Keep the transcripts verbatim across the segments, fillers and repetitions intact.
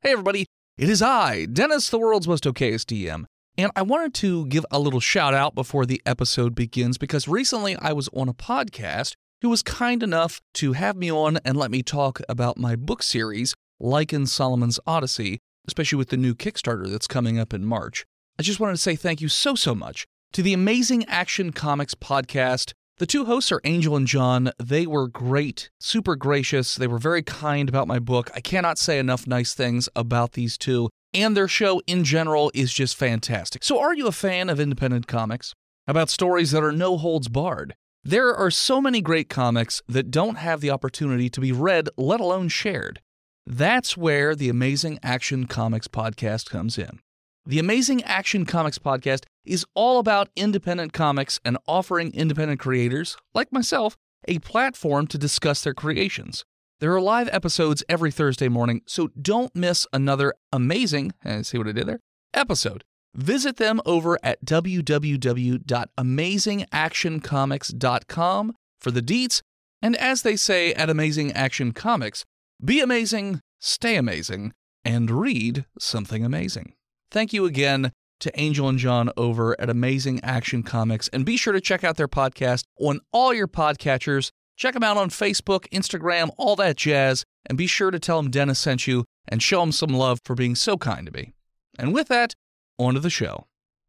Hey everybody, it is I, Dennis, the world's most okayest D M, and I wanted to give a little shout out before the episode begins because recently I was on a podcast who was kind enough to have me on and let me talk about my book series, Lycan Solomon's Odyssey, especially with the new Kickstarter that's coming up in March. I just wanted to say thank you so, so much to the Amazing Action Comics podcast. The two hosts are Angel and John. They were great, super gracious. They were very kind about my book. I cannot say enough nice things about these two, and their show in general is just fantastic. So are you a fan of independent comics? About stories that are no holds barred? There are so many great comics that don't have the opportunity to be read, let alone shared. That's where the Amazing Action Comics podcast comes in. The Amazing Action Comics podcast is all about independent comics and offering independent creators, like myself, a platform to discuss their creations. There are live episodes every Thursday morning, so don't miss another amazing, and see what I did there, episode. Visit them over at w w w dot amazing action comics dot com for the deets, and as they say at Amazing Action Comics, be amazing, stay amazing, and read something amazing. Thank you again to Angel and John over at Amazing Action Comics, and be sure to check out their podcast on all your podcatchers. Check them out on Facebook, Instagram, all that jazz, and be sure to tell them Dennis sent you and show them some love for being so kind to me. And with that, on to the show.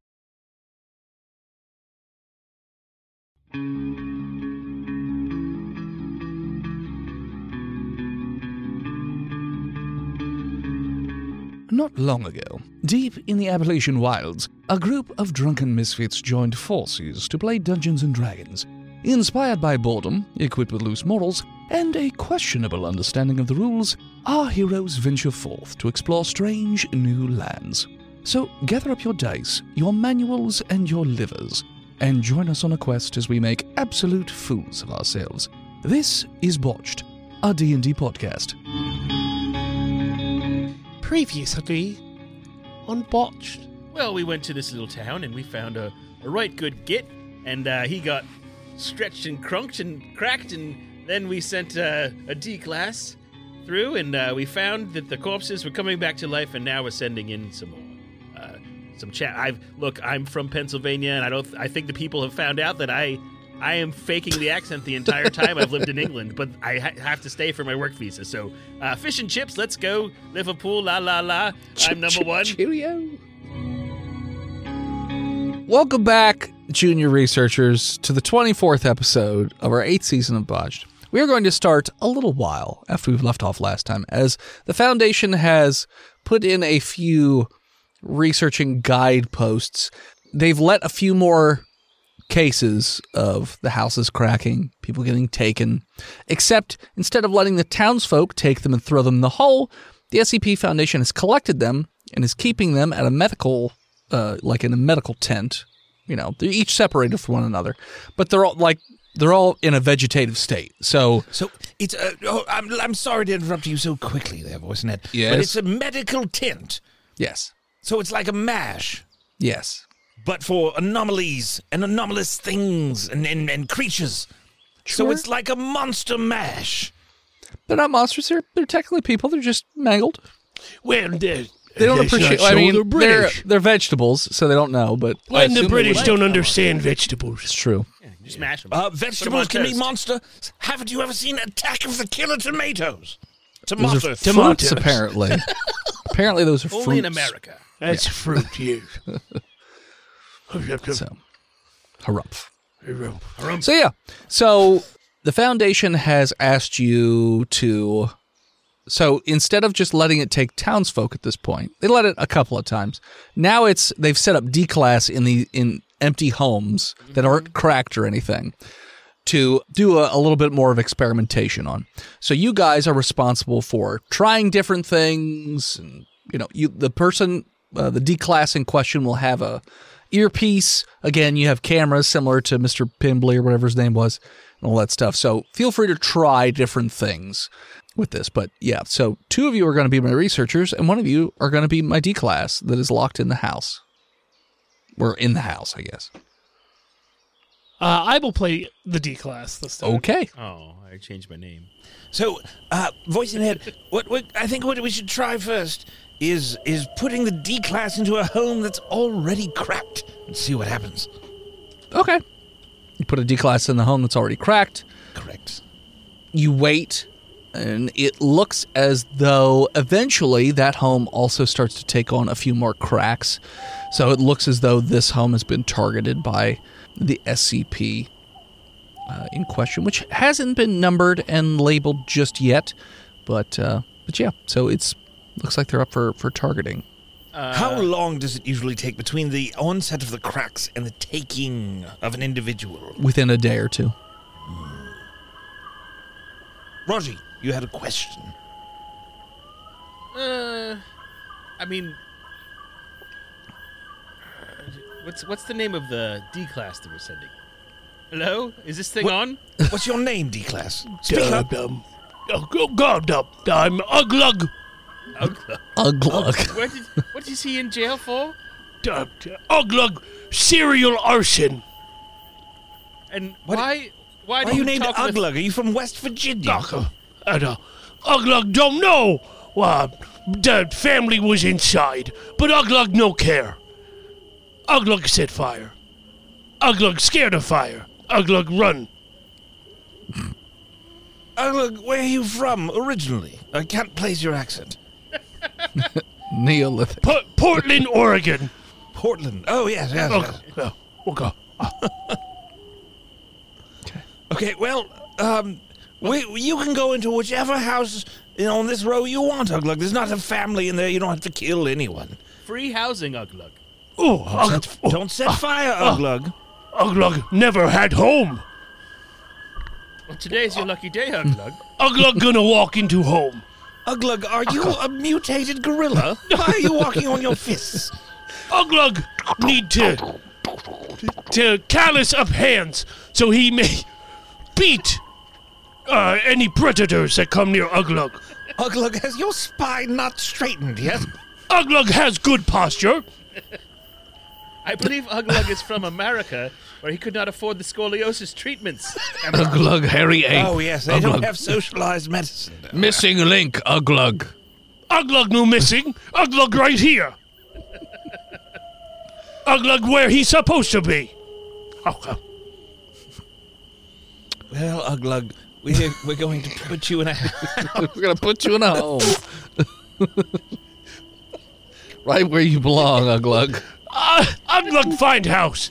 Not long ago, deep in the Appalachian wilds, a group of drunken misfits joined forces to play Dungeons and Dragons. Inspired by boredom, equipped with loose morals, and a questionable understanding of the rules, our heroes venture forth to explore strange new lands. So gather up your dice, your manuals, and your livers, and join us on a quest as we make absolute fools of ourselves. This is Botched, a D and D podcast. Previously on Botched. Well, we went to this little town and we found a, a right good git, and uh, he got stretched and crunked and cracked, and then we sent uh, a D-class through, and uh, we found that the corpses were coming back to life, and now we're sending in some more. Uh, some chat. I've look. I'm from Pennsylvania, and I don't. I think the people have found out that I, I am faking the accent the entire time I've lived in England, but I ha- have to stay for my work visa. So, uh, fish and chips. Let's go. Liverpool. La la la. I'm number one. Cheerio. Welcome back, junior researchers, to the twenty-fourth episode of our eighth season of Botched. We are going to start a little while after we've left off last time, as the Foundation has put in a few researching guideposts. They've let a few more cases of the houses cracking, people getting taken, except instead of letting the townsfolk take them and throw them in the hole, the S C P Foundation has collected them and is keeping them at a medical, uh, like in a medical tent. You know, they're each separated from one another, but they're all like, they're all in a vegetative state. So, so it's. Uh, oh, I'm. I'm sorry to interrupt you so quickly, there, Voice Net. Yes. But it's a medical tent. Yes. So it's like a MASH, Yes. but for anomalies and anomalous things and and, and creatures. Sure. So it's like a monster MASH. They're not monsters. They're they're technically people. They're just mangled. Well, they They don't appreciate. I mean, they're they're British. they're vegetables, so they don't know. But I When the assume they British would. don't understand vegetables. It's true. Just smash them. Uh, vegetables Put 'em on can be toast. monster. Haven't you ever seen Attack of the Killer Tomatoes? Those Tomato. are fruits, Tomatoes. apparently. Apparently, those are fruits. Only in America. That's fruit, yes. So, harumph. So yeah, so the Foundation has asked you to. So instead of just letting it take townsfolk at this point, they let it a couple of times. Now it's they've set up D-class in the in empty homes that aren't cracked or anything to do a, a little bit more of experimentation on. So you guys are responsible for trying different things. And, you know, you the person, uh, the D-class in question will have a earpiece. Again, you have cameras similar to Mister Pimbley or whatever his name was and all that stuff. So feel free to try different things with this. But yeah, so two of you are going to be my researchers and one of you are going to be my D-class that is locked in the house. Or in the house, I guess. Uh, I will play the D class this time. Okay. Oh, I changed my name. So, uh, voice in head, what, what I think what we should try first is is putting the D class into a home that's already cracked and see what happens. Okay. You put a D-class in the home that's already cracked. Correct. You wait, and it looks as though eventually that home also starts to take on a few more cracks. So it looks as though this home has been targeted by the S C P uh, in question, which hasn't been numbered and labeled just yet. But uh, but yeah, so it's looks like they're up for, for targeting. Uh, How long does it usually take between the onset of the cracks and the taking of an individual? Within a day or two. Roger, you had a question. Uh, I mean, uh, what's what's the name of the D class that we're sending? Hello, is this thing What- on? What's your name, D-class? Speak up. God, um, oh, oh, God, um, I'm Uglug. Uglug. Uglug. Where did, what is he in jail for? Uh, Uglug serial arson. And What- why? Why, Why do are you named talk with- Uglug? Are you from West Virginia? Uh, and, uh, Uglug don't know. Uh, the family was inside, but Uglug no care. Uglug set fire. Uglug scared of fire. Uglug run. Uglug, where are you from originally? I can't place your accent. Neolithic. Po- Portland, Oregon. Portland. Oh, yes, yes, yes. Okay. Uh, okay. Okay, well, um, we, you can go into whichever house you know, on this row you want, Uglug. There's not a family in there. You don't have to kill anyone. Free housing, Uglug. Oh, Ug- Set- don't set fire, Uglug. Uglug never had home. Well, today's your lucky day, Uglug. Uglug gonna walk into home. Uglug, are you a mutated gorilla? Why are you walking on your fists? Uglug need to to callous up hands so he may beat uh, any predators that come near Uglug. Uglug, has your spine not straightened yet? Uglug has good posture. I believe Uglug is from America, where he could not afford the scoliosis treatments. Uglug, hairy ape. Oh, yes, they don't Uglug. have socialized medicine. Missing link, Uglug. Uglug no missing. Uglug right here. Uglug where he's supposed to be. Okay. Well, Uglug, we're, we're going to put you in a We're going to put you in a home. Right where you belong, Uglug. Uh, Uglug find house.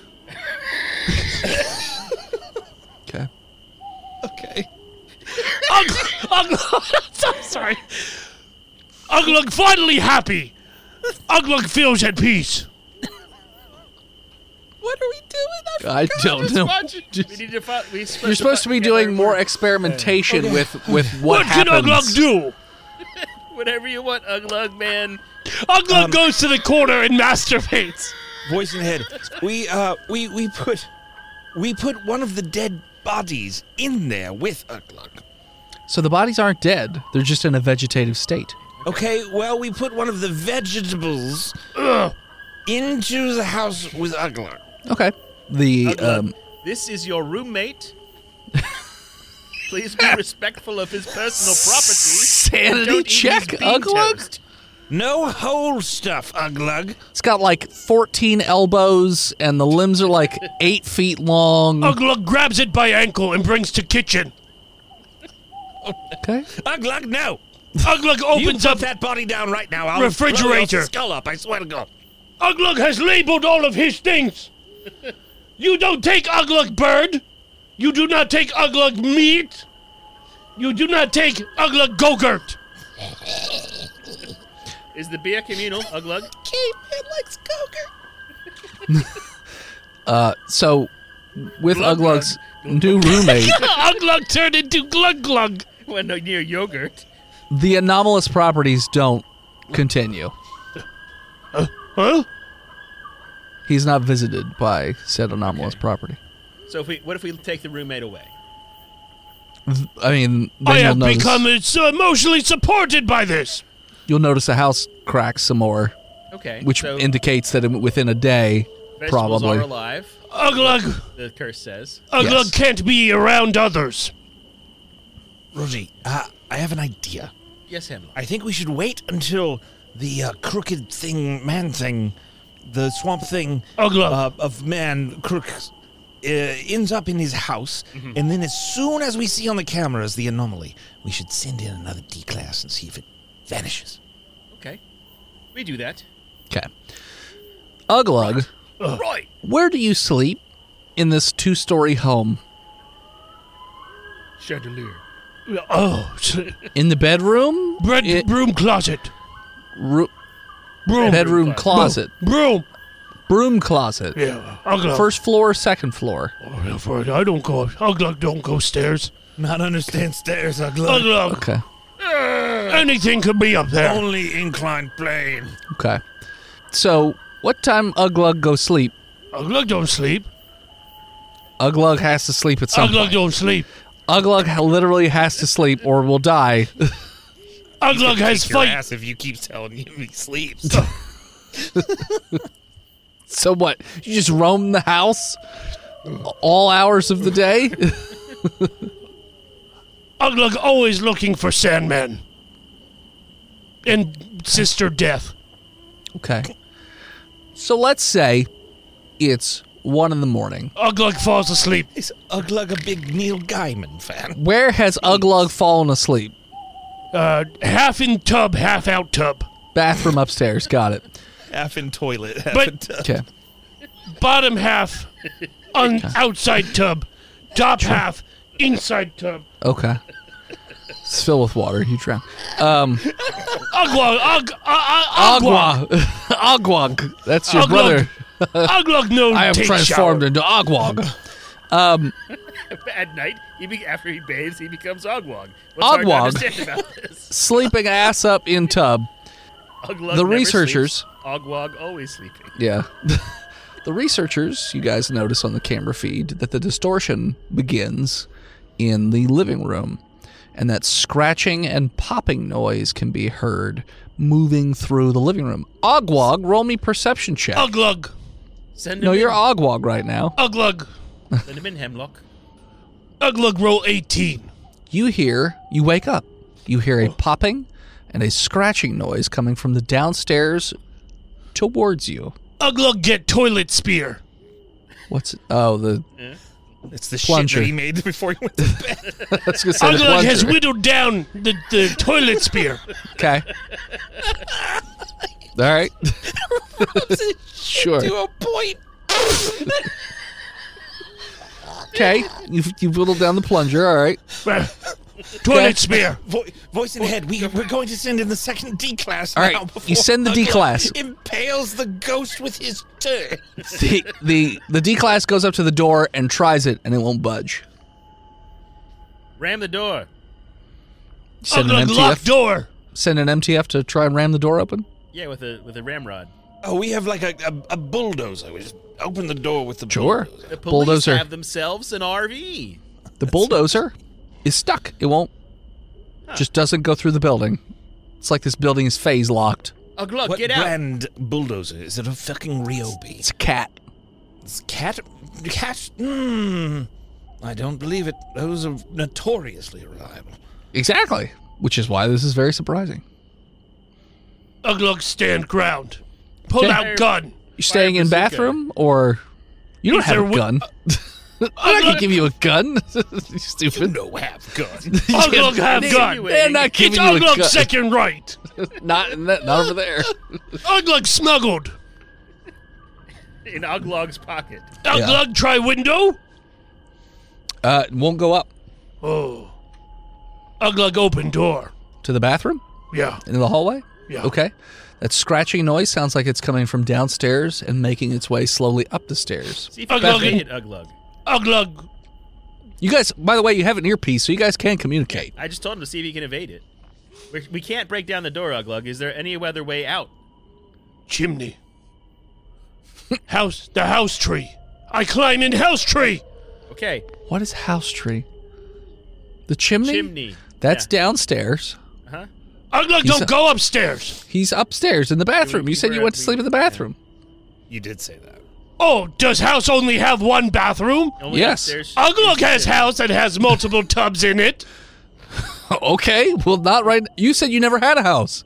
Okay. Okay. Uglug, Uglug, I'm sorry. Uglug finally happy. Uglug feels at peace. What are we doing? I don't know. We need to find, we You're supposed to be doing more experimentation with, with what, What, can happens. Uglug do? Whatever you want, Uglug, man. Uglug Um, goes to the corner and masturbates. Voice in head. We uh we we put we put one of the dead bodies in there with Uglug. So the bodies aren't dead. They're just in a vegetative state. Okay, well we put one of the vegetables Ugh. into the house with Uglug. Okay. The Uglug, um, this is your roommate. Please be respectful of his personal property. sanity Don't eat check, his bean Uglug? toast. No whole stuff, Uglug. It's got like fourteen elbows, and the limbs are like eight feet long. Uglug grabs it by ankle and brings to kitchen. Okay. Uglug, no. Uglug You opens put up. that body down right now. I'll Refrigerator. blow your skull up, I swear to God. Uglug has labeled all of his things. You don't take Uglug bird. You do not take Uglug meat. You do not take Uglug Gogurt. Is the beer communal, Uglug? Uh, so with Glug Uglug's new roommate, Uglug turned into Glug Glug. When near yogurt. the anomalous properties don't continue. Huh? He's not visited by said anomalous property. So if we, what if we take the roommate away? I mean, then I you'll have notice, become uh, emotionally supported by this. you'll notice the house cracks some more, Okay. which so, indicates that in- within a day, Vegetables Probably. are alive, Uglug, the curse says. Uglug Yes. can't be around others. Rosie, uh, I have an idea. Yes, Hemlock. I think we should wait until the uh, crooked thing, man thing, the swamp thing Uglug. uh, of man crooks uh, ends up in his house, and then as soon as we see on the cameras the anomaly, we should send in another D-class and see if it vanishes. Okay. We do that. Okay. Uglug, Right. where do you sleep in this two-story home? Chandelier. Oh, s- In the bedroom? bread It- broom closet. ru- Broom. bedroom closet. Broom. Broom closet. Yeah. Uglug. First floor, second floor. Oh, yeah, for it. I don't go. Uglug don't go stairs. Not understand stairs, Uglug. Uglug. Okay. Anything could be up there. Only inclined plane. Okay. So, what time Uglug go sleep? Uglug don't sleep. Uglug has to sleep at some Uglug point. don't sleep. Uglug ha- literally has to sleep or will die. Uglug has Kick your fight. ass if you keep telling him he sleeps. So what? You just roam the house all hours of the day? Uglug always looking for Sandman. And Sister Death. Okay. So let's say it's one in the morning. Uglug falls asleep. Is Uglug a big Neil Gaiman fan? Where has Uglug fallen asleep? Uh, half in tub, half out tub. Bathroom upstairs. Got it. Half in toilet, half But- in tub. Okay. Bottom half on outside tub. Top half inside tub. Okay. It's filled with water. You drown. Um, Uglug, Ug, uh, uh, Uglug. Agua. Agwag. That's your Uglug. brother. Uglug no I have take transformed shower. into Agwag. Um, At night, he be- after he bathes, he becomes Ogwog. What's hard to Ogwog. understand about this? sleeping ass up in tub. Uglug The never researchers- sleeps. Ogwog always sleeping. Yeah. The researchers, you guys notice on the camera feed that the distortion begins in the living room, and that scratching and popping noise can be heard moving through the living room. Ogwog, roll me perception check. Uglug. Send him No, in. you're Ogwog right now. Uglug. Send him in, Hemlock. Uglug roll eighteen. You hear, you wake up. You hear a popping and a scratching noise coming from the downstairs towards you. Uglug get toilet spear. What's it? Oh, the It's the Plunger. shit that he made before he went to bed. I was gonna say the Uglug has plunger. whittled down the, the toilet spear. Okay. All right. Sure. To a point. Okay. You've you've whittled down the plunger. All right. Uh, toilet spear. Vo- voice in head, we, we're going to send in the second D class All right, now. you before send the Uglug D-class. Impales the ghost with his turd. The the the D class goes up to the door and tries it, and it won't budge. Ram the door. Send an Uglug lock M T F. door. Send an M T F to try and ram the door open. Yeah, with a with a ramrod. Oh, we have like a, a, a bulldozer. We just open the door with the Sure. bulldozer. The police Bulldozer. have themselves an R V. The bulldozer is stuck. It won't. Just doesn't go through the building. It's like this building is phase locked. Uglug, What get out. brand bulldozer? Is it a fucking Ryobi? It's a cat. It's cat? Cat? Hmm. I don't believe it. Those are notoriously reliable. Exactly. Which is why this is very surprising. Uglug stand ground. Pull Okay. out gun. You staying in bazooka. bathroom or you don't Is have there a wi- gun? I'm not gonna give you a gun. you You stupid. know, have gun. Uglug have gun. They're not It's giving you a Uglug gun. second right. Not not not over there. Uglug smuggled. In Uglug's pocket. Uglug try window. Uh, it won't go up Oh. Uglug open door. to the bathroom Yeah. in the hallway. Yeah. Okay. That scratching noise sounds like it's coming from downstairs and making its way slowly up the stairs. See if you Uglug can in- hit Uglug. Uglug. You guys, by the way, you have an earpiece, so you guys can communicate. I just told him to see if he can evade it. We're, we can't break down the door, Uglug. Is there any other way out? Chimney. House. The house tree. I climb in house tree. Okay. What is house tree? The chimney? Chimney. That's Yeah. downstairs. Huh? Uglug He's don't a- go upstairs. He's upstairs in the bathroom. We- You said we're you at went to the- sleep in the bathroom. You did say that. Oh, does house only have one bathroom? Only Yes. upstairs. Uglug has house that has multiple tubs in it. Okay, well, not right. You said you never had a house.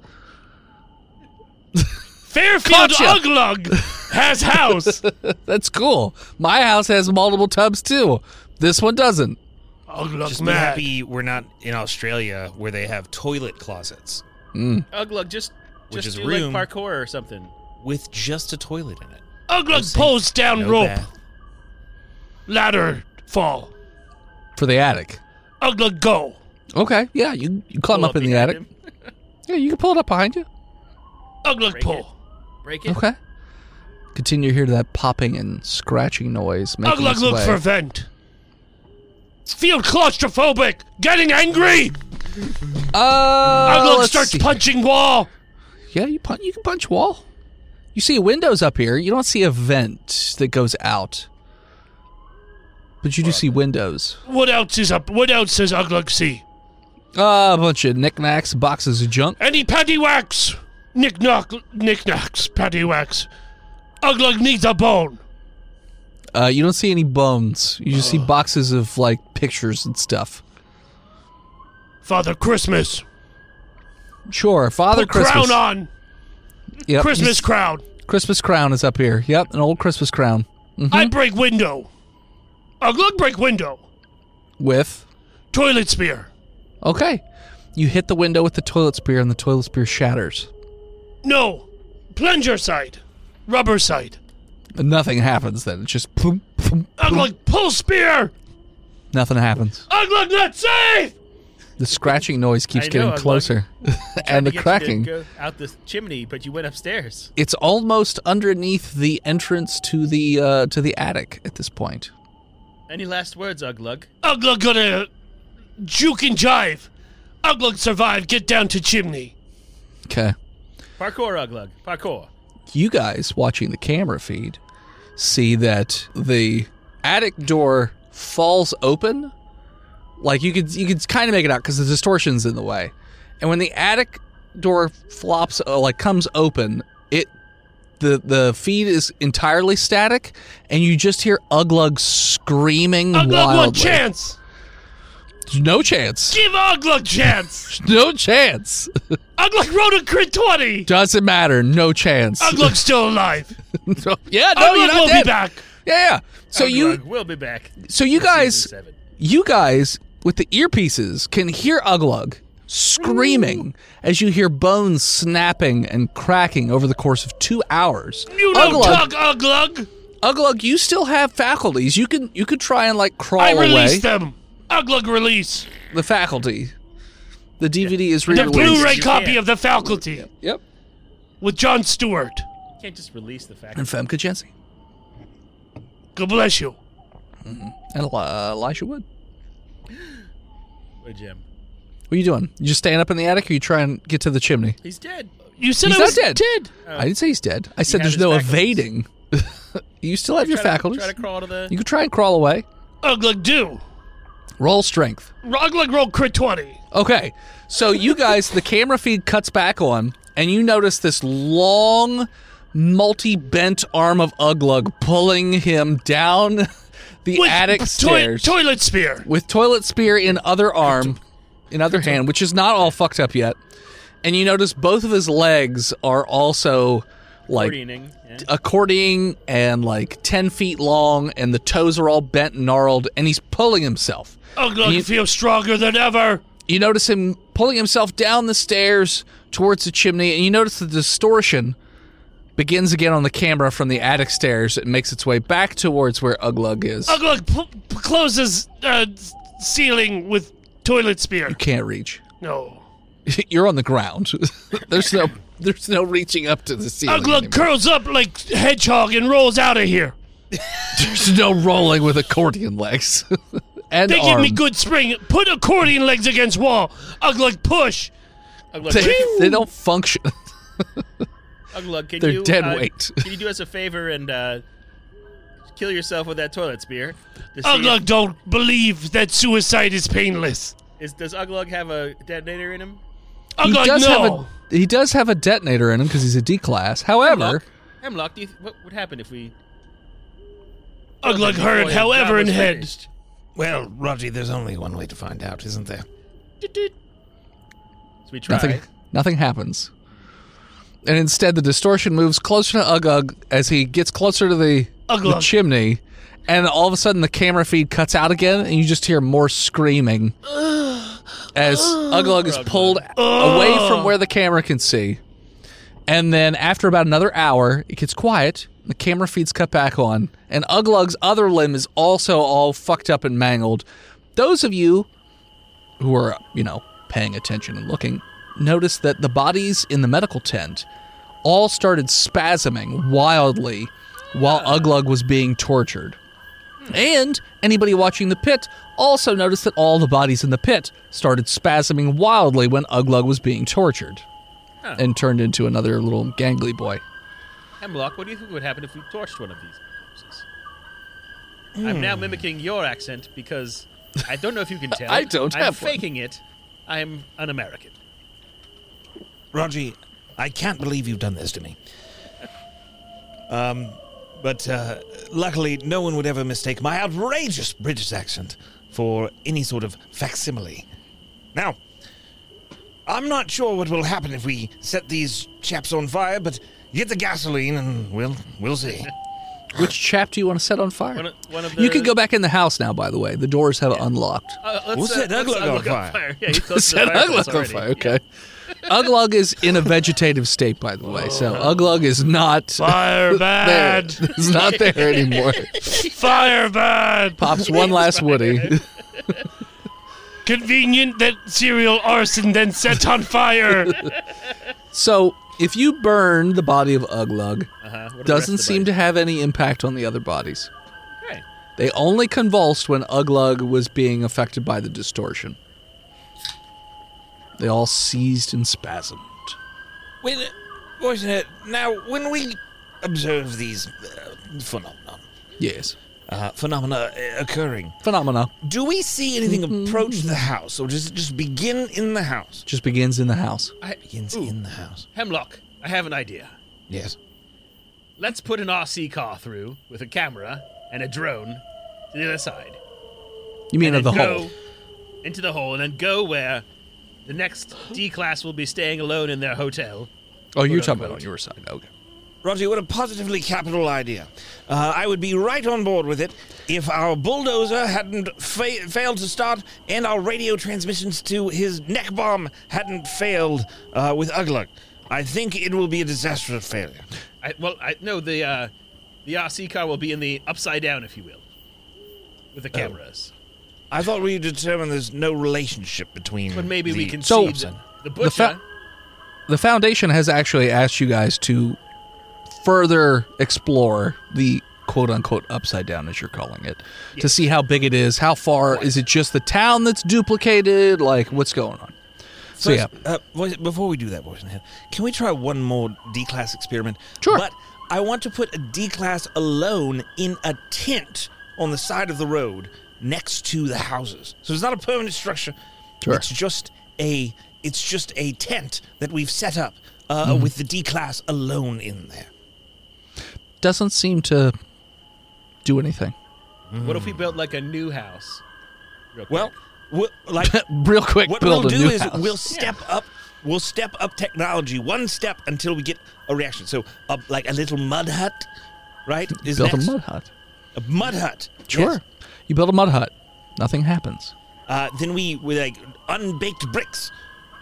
Fairfield Gotcha. Uglug has house. That's cool. My house has multiple tubs too. This one doesn't. Uglug Just be mad. happy we're not in Australia where they have toilet closets Uglug, just, Which just is do room. like parkour or something. with just a toilet in it. Uglug sink, pulls down no rope. bath. Ladder fall. For the attic. Uglug go. Okay, yeah, you, you climb Pull up in the behind attic. him. Yeah, you can pull it up behind you. Uglug Break pull. it. Break it. Okay. Continue to hear that popping and scratching noise. Making Uglug its look way. for vent. Feel claustrophobic. Getting angry. Uh, Uglug let's starts see. punching wall. Yeah, you punch. You can punch wall. You see windows up here. You don't see a vent that goes out, but you do see windows. What else is up? What else does Uglug see? Uh, a bunch of knickknacks, boxes of junk. Any paddywhacks? Knick-knock, knickknacks, paddywhacks. Uglug needs a bone. Uh, you don't see any bones. You just see boxes of like pictures and stuff. Father Christmas. Sure, Father Put Christmas. crown on. Yep, Christmas he's- crown. Christmas crown is up here. Yep, an old Christmas crown. Mhm. I break window. Uglug break window. With Toilet spear. okay, you hit the window with the toilet spear, and the toilet spear shatters. No. Plunger side. Rubber side. And nothing happens then. It's just boom, boom, boom. Uglug pull spear. Nothing happens. Uglug not safe. The scratching noise keeps I know, getting I was closer, and the To get you to cracking. go out the chimney, but you went upstairs. It's almost underneath the entrance to the uh, to the attic at this point. Any last words, Uglug? Uglug gonna juke and jive. Uglug survive. Get down to chimney. Okay. Parkour, Uglug. Parkour. You guys watching the camera feed see that the attic door falls open. Like you could you could kind of make it out because the distortion's in the way. And when the attic door flops uh, like comes open, it the the feed is entirely static, and you just hear Uglug screaming Uglug wildly. one chance. No chance. Give Uglug chance. No chance. Uglug wrote a crit twenty. Doesn't matter. No chance. Uglug's still alive. No- yeah, no, you're Uglug not will dead. be back. Yeah, yeah. So you Uglug will be back. so you for guys season seven. you guys with the earpieces can hear Uglug screaming as you hear bones snapping and cracking over the course of two hours. You don't Uglug, talk, Uglug. Uglug, you still have faculties. You can you could try and like crawl I away. release them. Uglug release. The faculty. The D V D is The re-released. Blu-ray You copy can't. of The Faculty Yep. with Jon Stewart. You can't just release the fact. And Femke Jensen. God bless you. And uh, Elisha Wood. Wait, Jim. What are you doing? You just staying up in the attic, or you try and get to the chimney? He's dead. You said He's I not was dead. I didn't say he's dead. I said have there's his no faculties. evading. You still have your Try to- faculties. Try to crawl to the. You could try and crawl away. Uglug do. Roll strength. Uglug roll crit twenty. Okay, so you guys, the camera feed cuts back on, and you notice this long, multi-bent arm of Uglug pulling him down the With attic toi- stairs toilet spear. with toilet spear in other arm, in other hand, which is not all fucked up yet. And you notice both of his legs are also like Accordioning, yeah. accordioning and like ten feet long, and the toes are all bent and gnarled, and he's pulling himself. Uglug You- feels stronger than ever. You notice him pulling himself down the stairs towards the chimney, and you notice the distortion begins again on the camera from the attic stairs. It makes its way back towards where Uglug is. Uglug p- p- closes uh, s- ceiling with toilet spear. You can't reach. No. You're on the ground. there's no there's no reaching up to the ceiling. Uglug anymore. curls up like hedgehog and rolls out of here. There's no rolling with accordion legs. and They arm. give me good spring. Put accordion legs against wall. Uglug push. Uglug, They, can- they don't function. Uglug, can They're you? dead uh, weight. Can you do us a favor and uh, kill yourself with that toilet spear? To see Uglug don't believe that suicide is painless. if- is, does Uglug have a detonator in him? he Uglug does no. have a he does have a detonator in him because he's a D class. However, Hemlock, Hemlock, do you th- what would happen if we Uglug Before heard his however job in was head. finished. Well, Roger, there's only one way to find out, isn't there? Doot-doot. So we try. Nothing, nothing happens. And instead, the distortion moves closer to Uglug as he gets closer to the, the Uglug. chimney. And all of a sudden, the camera feed cuts out again, and you just hear more screaming as Uglug is pulled away from where the camera can see. And then, after about another hour, it gets quiet. The camera feed's cut back on, and Uglug's other limb is also all fucked up and mangled. Those of you who are, you know, paying attention and looking, notice that the bodies in the medical tent all started spasming wildly while Uglug was being tortured. And anybody watching the pit also noticed that all the bodies in the pit started spasming wildly when Uglug was being tortured Huh. and turned into another little gangly boy. Hemlock, what do you think would happen if we torched one of these corpses? I'm now mimicking your accent because I don't know if you can tell. I don't I'm have one. faking it. I'm an American. Roger, I can't believe you've done this to me. Um, but uh, luckily, no one would ever mistake my outrageous British accent for any sort of facsimile. Now, I'm not sure what will happen if we set these chaps on fire, but get the gasoline and we'll we'll see. Which chap do you want to set on fire? One of, one of the, You can go back in the house now, by the way. The doors have unlocked. Uh, let's, We'll uh, set let's Uglug on Uglug fire. Yeah, he's close to the Set fireplace Uglug on already. fire, okay. Uglug is in a vegetative state, by the way, so Uglug is not Fire there. bad. He's not there anymore. Fire bad. Pops one last Woody. Convenient that serial arson then set on fire. So, if you burn the body of Uglug, Uh-huh. What are the rest doesn't of the seem to bodies? have any impact on the other bodies. Okay. They only convulsed when Uglug was being affected by the distortion. They all seized and spasmed. When, uh, wasn't it? Now, when we observe these uh, phenomena, Yes. uh, phenomena uh, occurring, Phenomena do we see anything approach the house, or does it just begin in the house? just begins in the house. I, Begins Ooh. in the house. Hemlock, I have an idea. Yes. Let's put an R C car through with a camera and a drone to the other side. You mean and of the then go hole? into the hole and then go where the next D class will be staying alone in their hotel. Oh, you're quote, talking about unquote. on your side. Okay. Roger, what a positively capital idea. Uh, I would be right on board with it if our bulldozer hadn't fa- failed to start and our radio transmissions to his neck bomb hadn't failed uh, with Uglug. I think it will be a disastrous failure. I, well, I no the uh, the R C car will be in the upside down, if you will, with the cameras. I thought we determined there's no relationship between. But maybe we the- can So- see the, the The butcher. fa- The Foundation has actually asked you guys to further explore the quote-unquote upside down, as you're calling it, to see how big it is, how far, is it just the town that's duplicated, like, what's going on? So, yeah. First, uh, voice- before we do that, Voice in the Head, can we try one more D-Class experiment? Sure. But I want to put a D-Class alone in a tent on the side of the road next to the houses. So it's not a permanent structure. Sure. It's just a it's just a tent that we've set up uh, Mm-hmm. with the D-Class alone in there. Doesn't seem to do anything. What if we built like a new house? Real quick? Well, we'll, like Real quick, what build we'll a do new is house. we'll step up we'll step up technology one step until we get a reaction. So uh, like a little mud hut, right? Is build next. a mud hut. A mud hut. Sure. Yes. You build a mud hut. Nothing happens. Uh, then we with like unbaked bricks.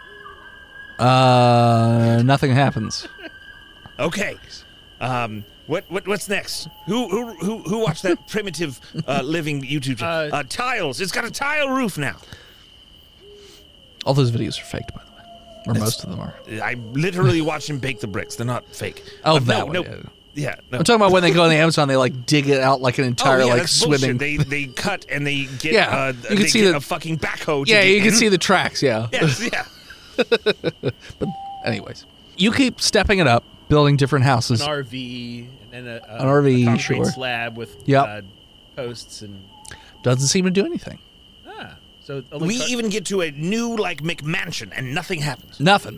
Uh, nothing happens. Okay. Um, what what what's next? Who who who who watched that primitive uh, living YouTube channel? Uh, Uh, tiles. It's got a tile roof now. All those videos are faked, by the way. Or most of them are. I literally watched him bake the bricks. They're not fake. Oh, Uh, that no, one, no. yeah. Yeah, no. I'm talking about when they go on the Amazon, they like dig it out like an entire oh, yeah, like that's swimming. bullshit. They they cut and they get Yeah, uh, you can they see get the- a fucking backhoe. To Yeah, get you can in. see the tracks. Yeah. Yes, yeah. But anyways, you keep stepping it up, building different houses. an R V and then a, a, An R V, a concrete sure. slab with Yep. uh, posts and Doesn't seem to do anything. ah. So only We car- even get to a new like McMansion and nothing happens. Nothing.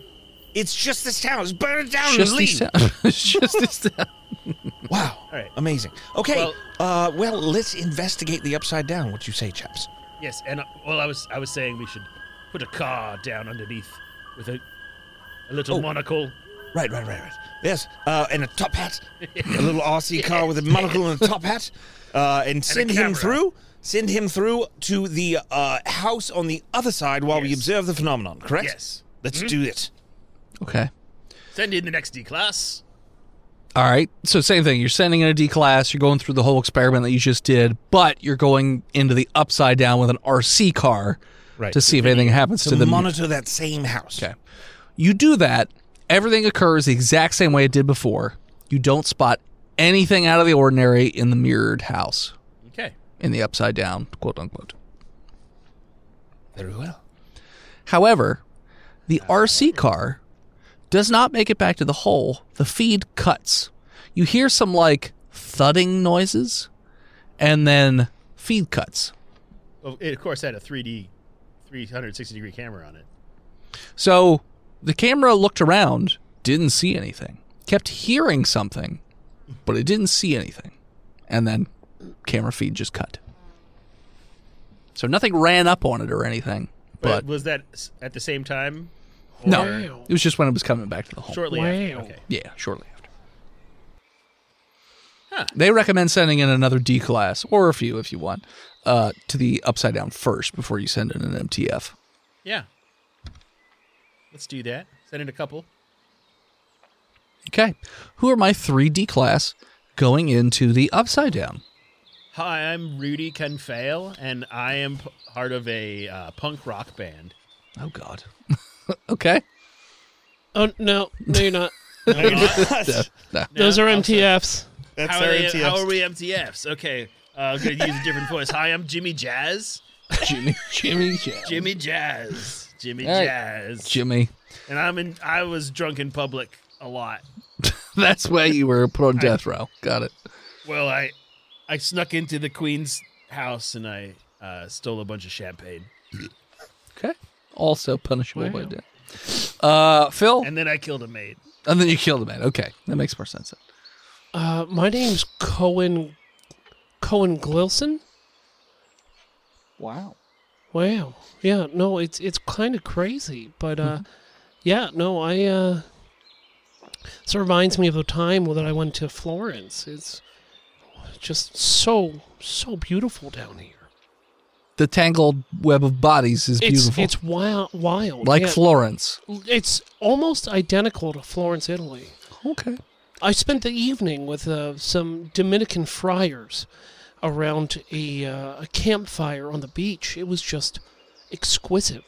It's just this town. Let's burn it down Just and this leave. town. It's just this town. Wow. All right. Amazing. Okay. Well- uh, well, let's investigate the upside down. What you say, chaps? Yes, and uh, well, I was I was saying we should put a car down underneath with a a little Oh. monocle. Right, right, right, right. Yes. Uh, and a top hat. A little R C car with a monocle and a top hat. Uh, and send him camera. through. Send him through to the uh, house on the other side while we Yes. observe the phenomenon. Correct? Yes. Let's do it. Okay. Send in the next D class. All right. So same thing. You're sending in a D class. You're going through the whole experiment that you just did, but you're going into the upside down with an R C car Right. to see if anything happens To to the monitor that same house. Okay. You do that. Everything occurs the exact same way it did before. You don't spot anything out of the ordinary in the mirrored house, Okay. in the upside down, quote unquote. Very well. However, the R C car does not make it back to the hole. The feed cuts. You hear some like thudding noises, and then feed cuts. Well, it of course had a three D, three hundred sixty degree camera on it. So the camera looked around, didn't see anything. Kept hearing something, but it didn't see anything. And then camera feed just cut. So nothing ran up on it or anything. But But was that s- at the same time? no, Or it was just when it was coming back to the hole. Shortly Wow. after. Okay. Yeah, shortly after. Huh. They recommend sending in another D class, or a few if you want, uh, to the upside down first before you send in an M T F. Yeah. Let's do that. Send in a couple. Okay. Who are my three D class going into the upside down? Hi, I'm Rudy Canfail, and I am p- part of a uh, punk rock band. Oh, God. Okay. Oh no, no, you're not. No. Those No? are I'm M T Fs. That's How are, our they, M T Fs. how are we M T Fs? Okay, uh, I'm going to use a different voice. Hi, I'm Jimmy Jazz. Jimmy, Jimmy, Jimmy. Jimmy Jazz. Jimmy All right. Jazz. Jimmy. And I'm in. I was drunk in public a lot. That's why you were put on death row. Got it. Well, I I snuck into the Queen's house and I uh, stole a bunch of champagne. Okay. Also punishable by Wow. death. Uh, Phil, And then I killed a maid. and then you killed a man. Okay, that makes more sense. Uh, my name's Cohen. Cohen Glilson. Wow. Wow. Yeah. No, it's it's kind of crazy, but uh, yeah. No, I uh, this reminds me of the time that I went to Florence. It's just so so beautiful down here. The tangled web of bodies is It's beautiful. it's wild, wild. like yeah. Florence. It's almost identical to Florence, Italy. Okay. I spent the evening with uh, some Dominican friars around a, uh, a campfire on the beach. It was just exquisite.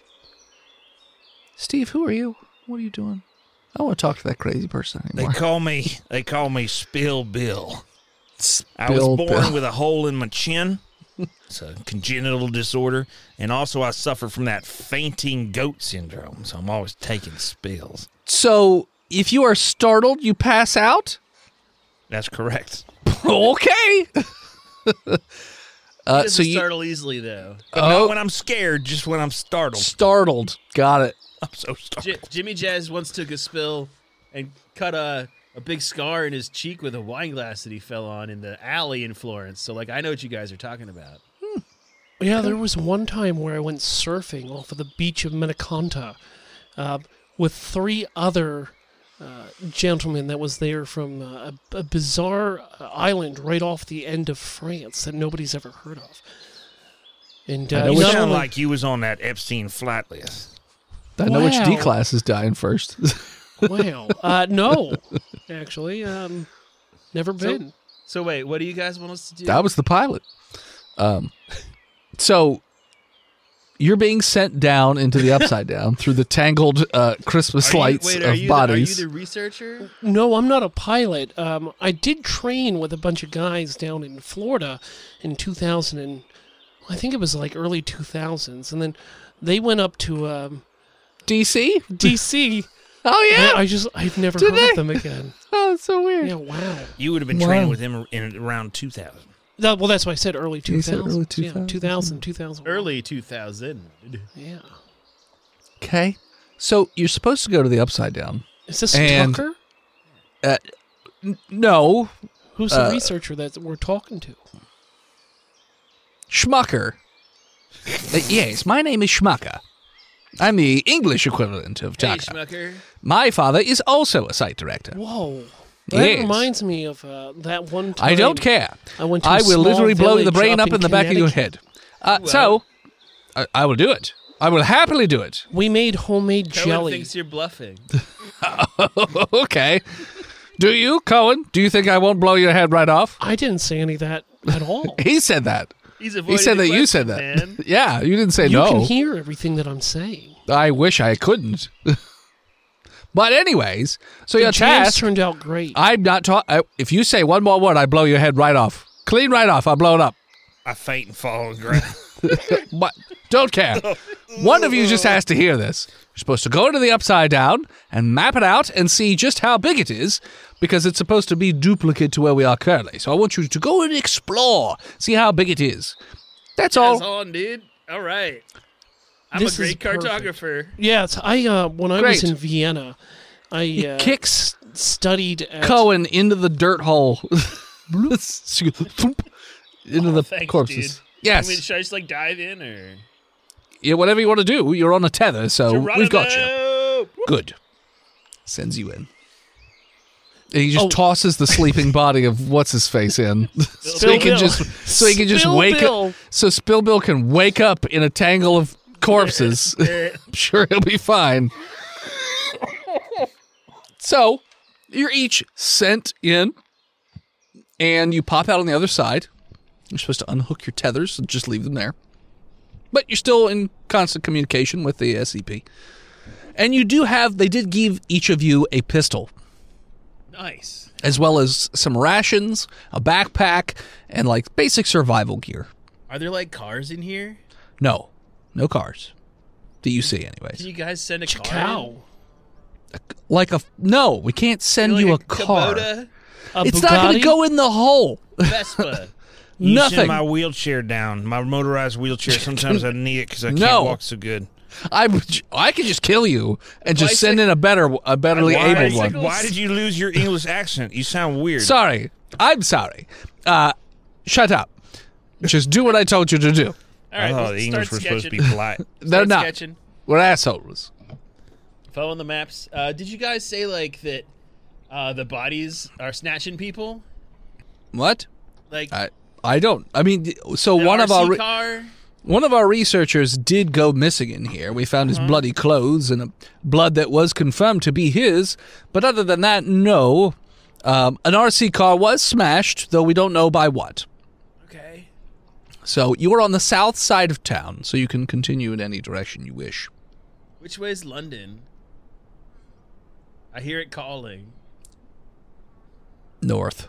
Steve, who are you? What are you doing? I don't want to talk to that crazy person They anymore. call me. They call me Spill Bill. I was Bill, born Bill. with a hole in my chin. It's a congenital disorder, and also I suffer from that fainting goat syndrome. So I'm always taking spills. So, if you are startled, you pass out? That's correct. Okay. He uh, doesn't so you startle easily, though. But Oh. not when I'm scared, just when I'm startled. startled. Got it. I'm so startled. J- Jimmy Jazz once took a spill and cut a, a big scar in his cheek with a wine glass that he fell on in the alley in Florence. So, like, I know what you guys are talking about. Yeah, there was one time where I went surfing off of the beach of Miniconta uh, with three other uh, gentlemen that was there from uh, a, a bizarre uh, island right off the end of France that nobody's ever heard of. And uh, I know You which- not sound only- like you was on that Epstein flight list. I know which D Wow. class is dying first. Wow. Uh, no, actually, um, never been. So, wait, what do you guys want us to do? That was the pilot. Um, so you're being sent down into the upside down through the tangled uh, Christmas Are you- lights wait, are of you bodies. The, are you the researcher? No, I'm not a pilot. Um, I did train with a bunch of guys down in Florida in two thousand, and I think it was like early two thousands, and then they went up to um, D C? D C. Oh yeah. and I just I've never Did heard they? of them again. Oh, it's so weird. Yeah, wow. You would have been Wow. training with him in around two thousand. That, well, that's why I said early two You said thousands. early Yeah, two thousands. two thousand, two thousand. Early two thousand. Yeah. Okay. So you're supposed to go to the Upside Down. Is this And- Tucker? Uh, n- no, Who's the uh, researcher that we're talking to? Schmucker. Uh, yes, my name is Schmucker. I'm the English equivalent of Hey, Tucker. Schmucker. My father is also a site director. Whoa. That Yes. reminds me of uh, that one time. I don't care. I went to I a will small literally blow the village brain up in in the back of your Connecticut. head. Uh, so, I, I will do it. I will happily do it. We made homemade Cohen jelly. thinks you're bluffing. Okay. Do you, Cohen? Do you think I won't blow your head right off? I didn't say any of that at all. He said that. He's He avoiding said the that you said question, that. man. Yeah, you didn't say You no. can hear everything that I'm saying. I wish I couldn't. But anyways, so The your jams task. turned out great. I'm not talking. If you say one more word, I blow your head right off. Clean right off. I'll blow it up. I faint and fall on the ground. But don't care. One of you just has to hear this. You're supposed to go to the Upside Down and map it out and see just how big it is, because it's supposed to be duplicate to where we are currently. So I want you to go and explore, see how big it is. That's Pass all. on, dude. All right. I'm This a is great perfect. cartographer. Yeah, it's, I uh, when I Great. was in Vienna, I He uh, kicks studied at Cohen into the dirt hole. into Oh, the thanks, corpses. dude. Yes. I mean, should I just like dive in or? Yeah, whatever you want to do. You're on a tether, so we've got you. Geronimo! Good. Sends you in. And he just Oh. tosses the sleeping body of what's his face in, so he can Bill. just so he can just Spill wake Bill. up. So Spill Bill can wake up in a tangle of corpses. I'm sure he'll be fine. So you're each sent in, and you pop out on the other side. You're supposed to unhook your tethers and just leave them there. But you're still in constant communication with the S C P. And you do have, they did give each of you a pistol, Nice. as well as some rations, a backpack, and like basic survival gear. Are there like cars in here? No, no cars that you see, anyways. Can you guys send a car? cow. Like a, no, we can't send Like you a, a car. Kubota, A It's not going to Bugatti? go in the hole. Vespa. You Nothing. send my wheelchair down, my motorized wheelchair. Sometimes I need it because I can't No. walk so good. I, I could just kill you and just Bicyc- send in a better, a betterly Why, abled one. bicycle- why did you lose your English accent? You sound weird. Sorry, I'm sorry. Uh, shut up. Just do what I told you to do. All I right, thought let's the English were start supposed to be sketching. polite. They're Start not. sketching. We're assholes. Following the maps. Uh, did you guys say like that? Uh, the bodies are snatching people. What? Like I I don't. I mean, so the one R of C our re- car. one of our researchers did go missing in here. We found his Uh-huh. bloody clothes and a blood that was confirmed to be his. But other than that, no. Um, an R C car was smashed, though we don't know by what. Okay. So you are on the south side of town, so you can continue in any direction you wish. Which way is London? I hear it calling. North.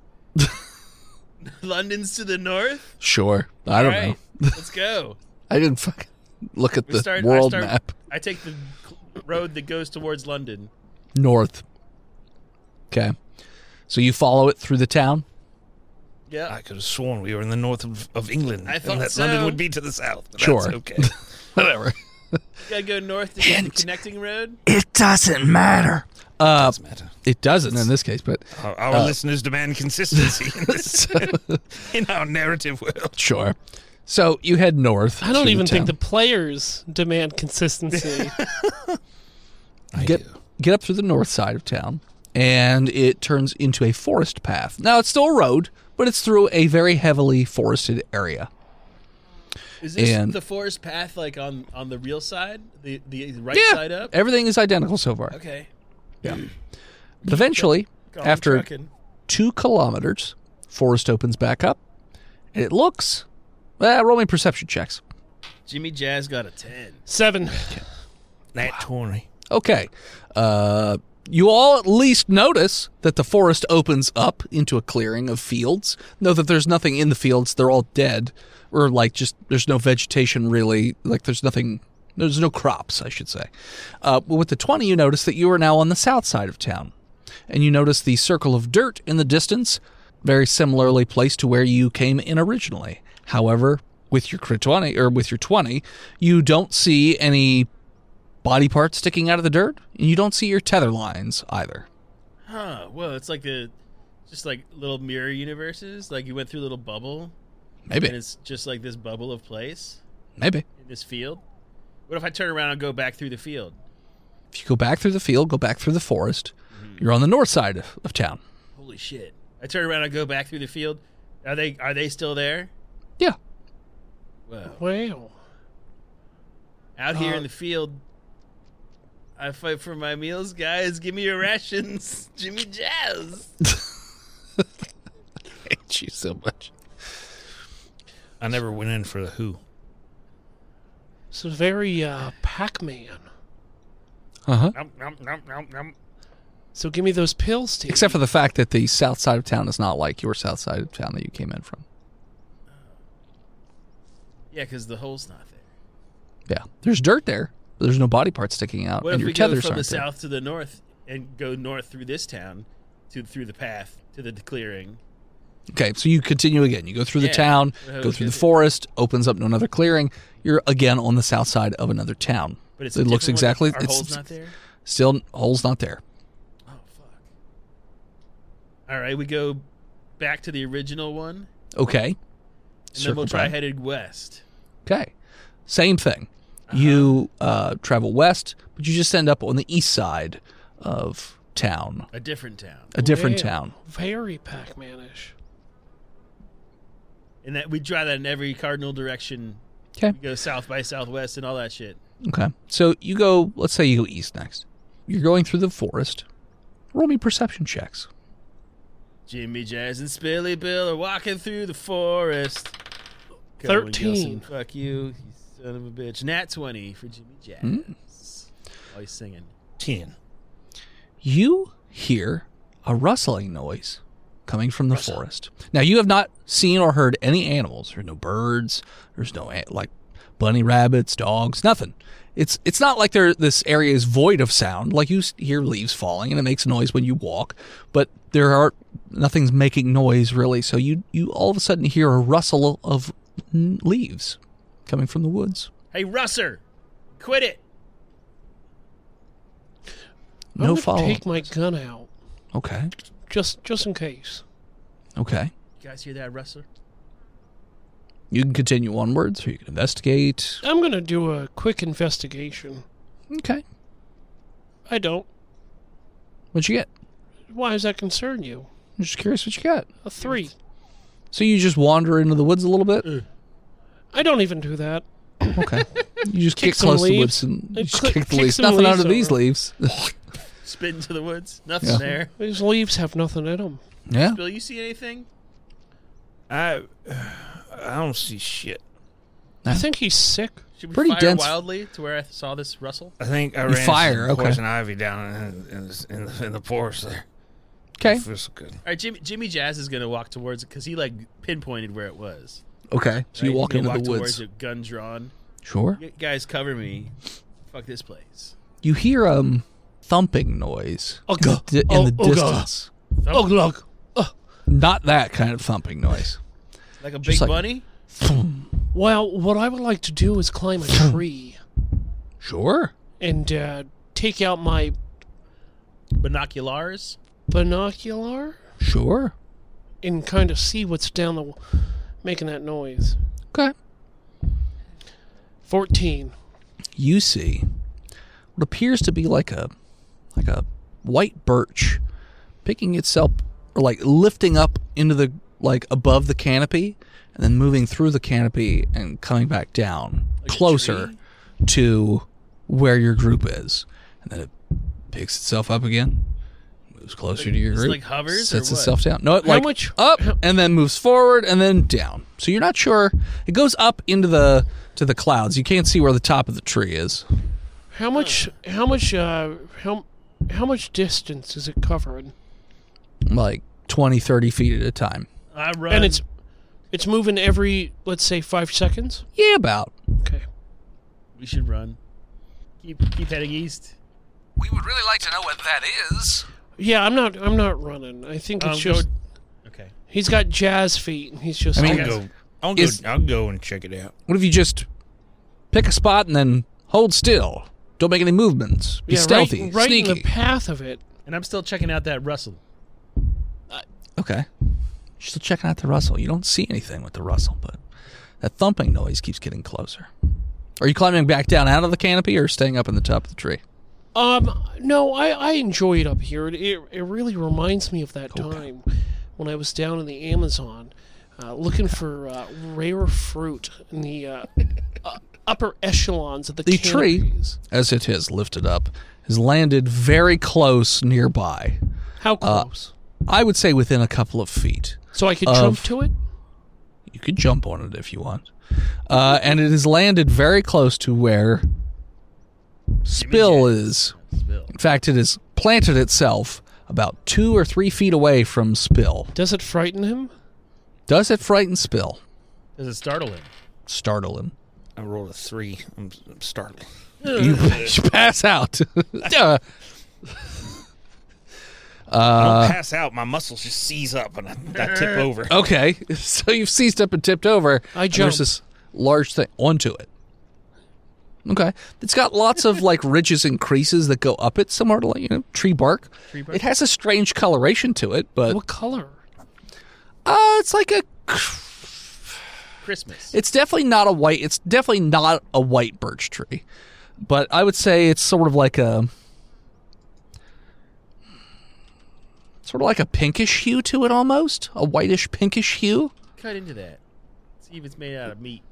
London's to the north. Sure. I don't All right, know. Let's go. I didn't fucking look at We the start. world I start, map. I take the cl- road that goes towards London. North. Okay. So you follow it through the town? Yeah. I could have sworn we were in the north of, of England. I thought and that so. London would be to the south. But Sure. That's okay. Whatever. Gotta go north to get the connecting road. It doesn't matter. Uh, Doesn't matter. it doesn't in this case, but Our, our Uh, listeners demand consistency in, this, in our narrative world. sure. So you head north. I don't through even think the town. players demand consistency. I get get up through the north side of town, and it turns into a forest path. Now it's still a road, but it's through a very heavily forested area. Is this And- the forest path like on on the real side, the the right Yeah, side up? everything is identical so far. Okay. Yeah. But eventually, Go on, after trucking. two kilometers, forest opens back up, and it looks. Well, roll me perception checks. Jimmy Jazz got a ten. Seven. Nat twenty. Okay. Uh, you all at least notice that the forest opens up into a clearing of fields. Know that there's nothing in the fields. They're all dead. Or, like, just there's no vegetation really. Like, there's nothing. There's no crops, I should say. Uh, but with the twenty, you notice that you are now on the south side of town. And you notice the circle of dirt in the distance, very similarly placed to where you came in originally. However, with your crit twenty, or with your twenty, you don't see any body parts sticking out of the dirt, and you don't see your tether lines either. Huh. Well, it's like the, just like little mirror universes. Like you went through a little bubble. Maybe. And it's just like this bubble of place Maybe. in this field. What if I turn around and go back through the field? If you go back through the field, go back through the forest, mm-hmm. you're on the north side of, of town. Holy shit. I turn around and go back through the field. Are they are they still there? Yeah. Well, Wow. out here Uh, in the field, I fight for my meals, guys. Give me your rations. Jimmy Jazz. I hate you so much. I never went in for the who. It's very uh, Pac-Man. Uh-huh. Nom, nom, nom, nom, nom. So give me those pills, Steve. Except for the fact that the south side of town is not like your south side of town that you came in from. Yeah, because the hole's not there. Yeah. There's dirt there, but there's no body parts sticking out, What and if your we go tethers from the aren't there. south to the north and go north through this town, to through the path to the clearing? Okay, so you continue again. You go through the Yeah. town, Oh, go through the okay. forest, opens up to another clearing. You're again on the south side of another town. But it's it a looks different one? exactly. Our it's hole's not there. still hole's not there. Oh fuck! All right, we go back to the original one, Okay. and then we'll try back. headed west. Okay. Same thing. You uh, travel west, but you just end up on the east side of town, A different town, a different Wow. town. Very Pac-Man-ish. and that we try that in every cardinal direction. Okay. We go south by southwest and all that shit. Okay. So you go, let's say you go east next. You're going through the forest. Roll me perception checks. Jimmy Jazz and Spilly Bill are walking through the forest. Thirteen. Gilson, fuck you, you son of a bitch. Nat twenty for Jimmy Jazz. Mm. Always singing. Ten. You hear a rustling noise coming from the forest. Now, you have not seen or heard any animals. There's no birds. There's no, an- like, bunny rabbits, dogs, nothing. It's it's not like there this area is void of sound. Like, you s- hear leaves falling, and it makes a noise when you walk. But there are, nothing's making noise, really. So you, you all of a sudden hear a rustle of mm, leaves coming from the woods. Hey, Russer, quit it. No I'm gonna follow. take my gun out, Okay. just just in case. Okay. You guys hear that, Russer? You can continue onwards, or you can investigate. I'm gonna do a quick investigation. Okay. I don't. What'd you get? Why does that concern you? I'm just curious what you got. A three. So you just wander into the woods a little bit? I don't even do that. Okay. You just Kick get some close to the leaves. woods and I you just click- kick the kick leaves. some Nothing out leaves of these over. leaves. Spit into the woods. Nothing Yeah. there. These leaves have nothing in them. Yeah. Bill, you see anything? I I don't see shit. I think he's sick. Should we Pretty fire dense. wildly to where I saw this rustle? I think I You ran fire, some okay. poison ivy down in, in, in, the, in the forest there. Okay. Feels good. All right, Jimmy, Jimmy Jazz is going to walk towards it because he, like, pinpointed where it was. Okay. So you right? walk He's into gonna the walk woods. towards it, gun drawn. Sure. You guys, cover me. Fuck this place. You hear um thumping noise Oh, in the, di- in oh, the oh, God. distance. Oh, look. Not that kind of thumping noise. Like a big Just like- bunny? Well, what I would like to do is climb a tree Sure. and uh, take out my Binoculars? binocular Sure. and kind of see what's down the making that noise. Okay. Fourteen. You see what appears to be like a like a white birch picking itself or like lifting up into the like above the canopy and then moving through the canopy and coming back down Like a closer tree? to where your group is, and then it picks itself up again, moves closer Like- to your it's group, like hovers or sets what? itself down. No, it How like much- up how- and then moves forward and then down. So you're not sure. It goes up into the to the clouds. You can't see where the top of the tree is. How much? How much? Uh, how how much distance is it covering? Like twenty, thirty feet at a time. I run. And it's it's moving every, let's say, five seconds. Yeah, about. Okay. We should run. Keep keep heading east. We would really like to know what that is. Yeah, I'm not. I'm not running. I think it's Um, just go- Okay. he's got jazz feet, and he's just. I mean, I'll guys- go. I'll is- go. I'll go and check it out. What if you just pick a spot and then hold still? Don't make any movements. Be yeah, stealthy, right, right sneaky. in the path of it. And I'm still checking out that Russell. Okay. You're still checking out the rustle. You don't see anything with the rustle, but that thumping noise keeps getting closer. Are you climbing back down out of the canopy or staying up in the top of the tree? Um, no, I, I enjoy it up here. It, it, it really reminds me of that Okay. time when I was down in the Amazon uh, looking for uh, rare fruit in the uh, uh, upper echelons of the, The tree, canopies. as it has lifted up, has landed very close nearby. How close? I would say within a couple of feet. so I could of- jump to it? You could jump on it if you want. Uh, and it has landed very close to where Spill is. Spill. In fact, it has planted itself about two or three feet away from Spill. Does it frighten him? Does it frighten Spill? Does it startle him? Startle him. I rolled a three. I'm, I'm startled. You pass out. Yeah. I Uh, don't pass out. My muscles just seize up and I, I tip over. okay, so you've seized up and tipped over. I and jump. There's this large thing onto it. Okay, it's got lots of like ridges and creases that go up it, similar to like you know tree bark. Tree bark? It has a strange coloration to it, but What color? uh, it's like a. Christmas. It's definitely not a white. It's definitely not a white birch tree, but I would say it's sort of like a. Sort of like a pinkish hue to it, almost a whitish pinkish hue. Cut into that. See if it's made out of meat.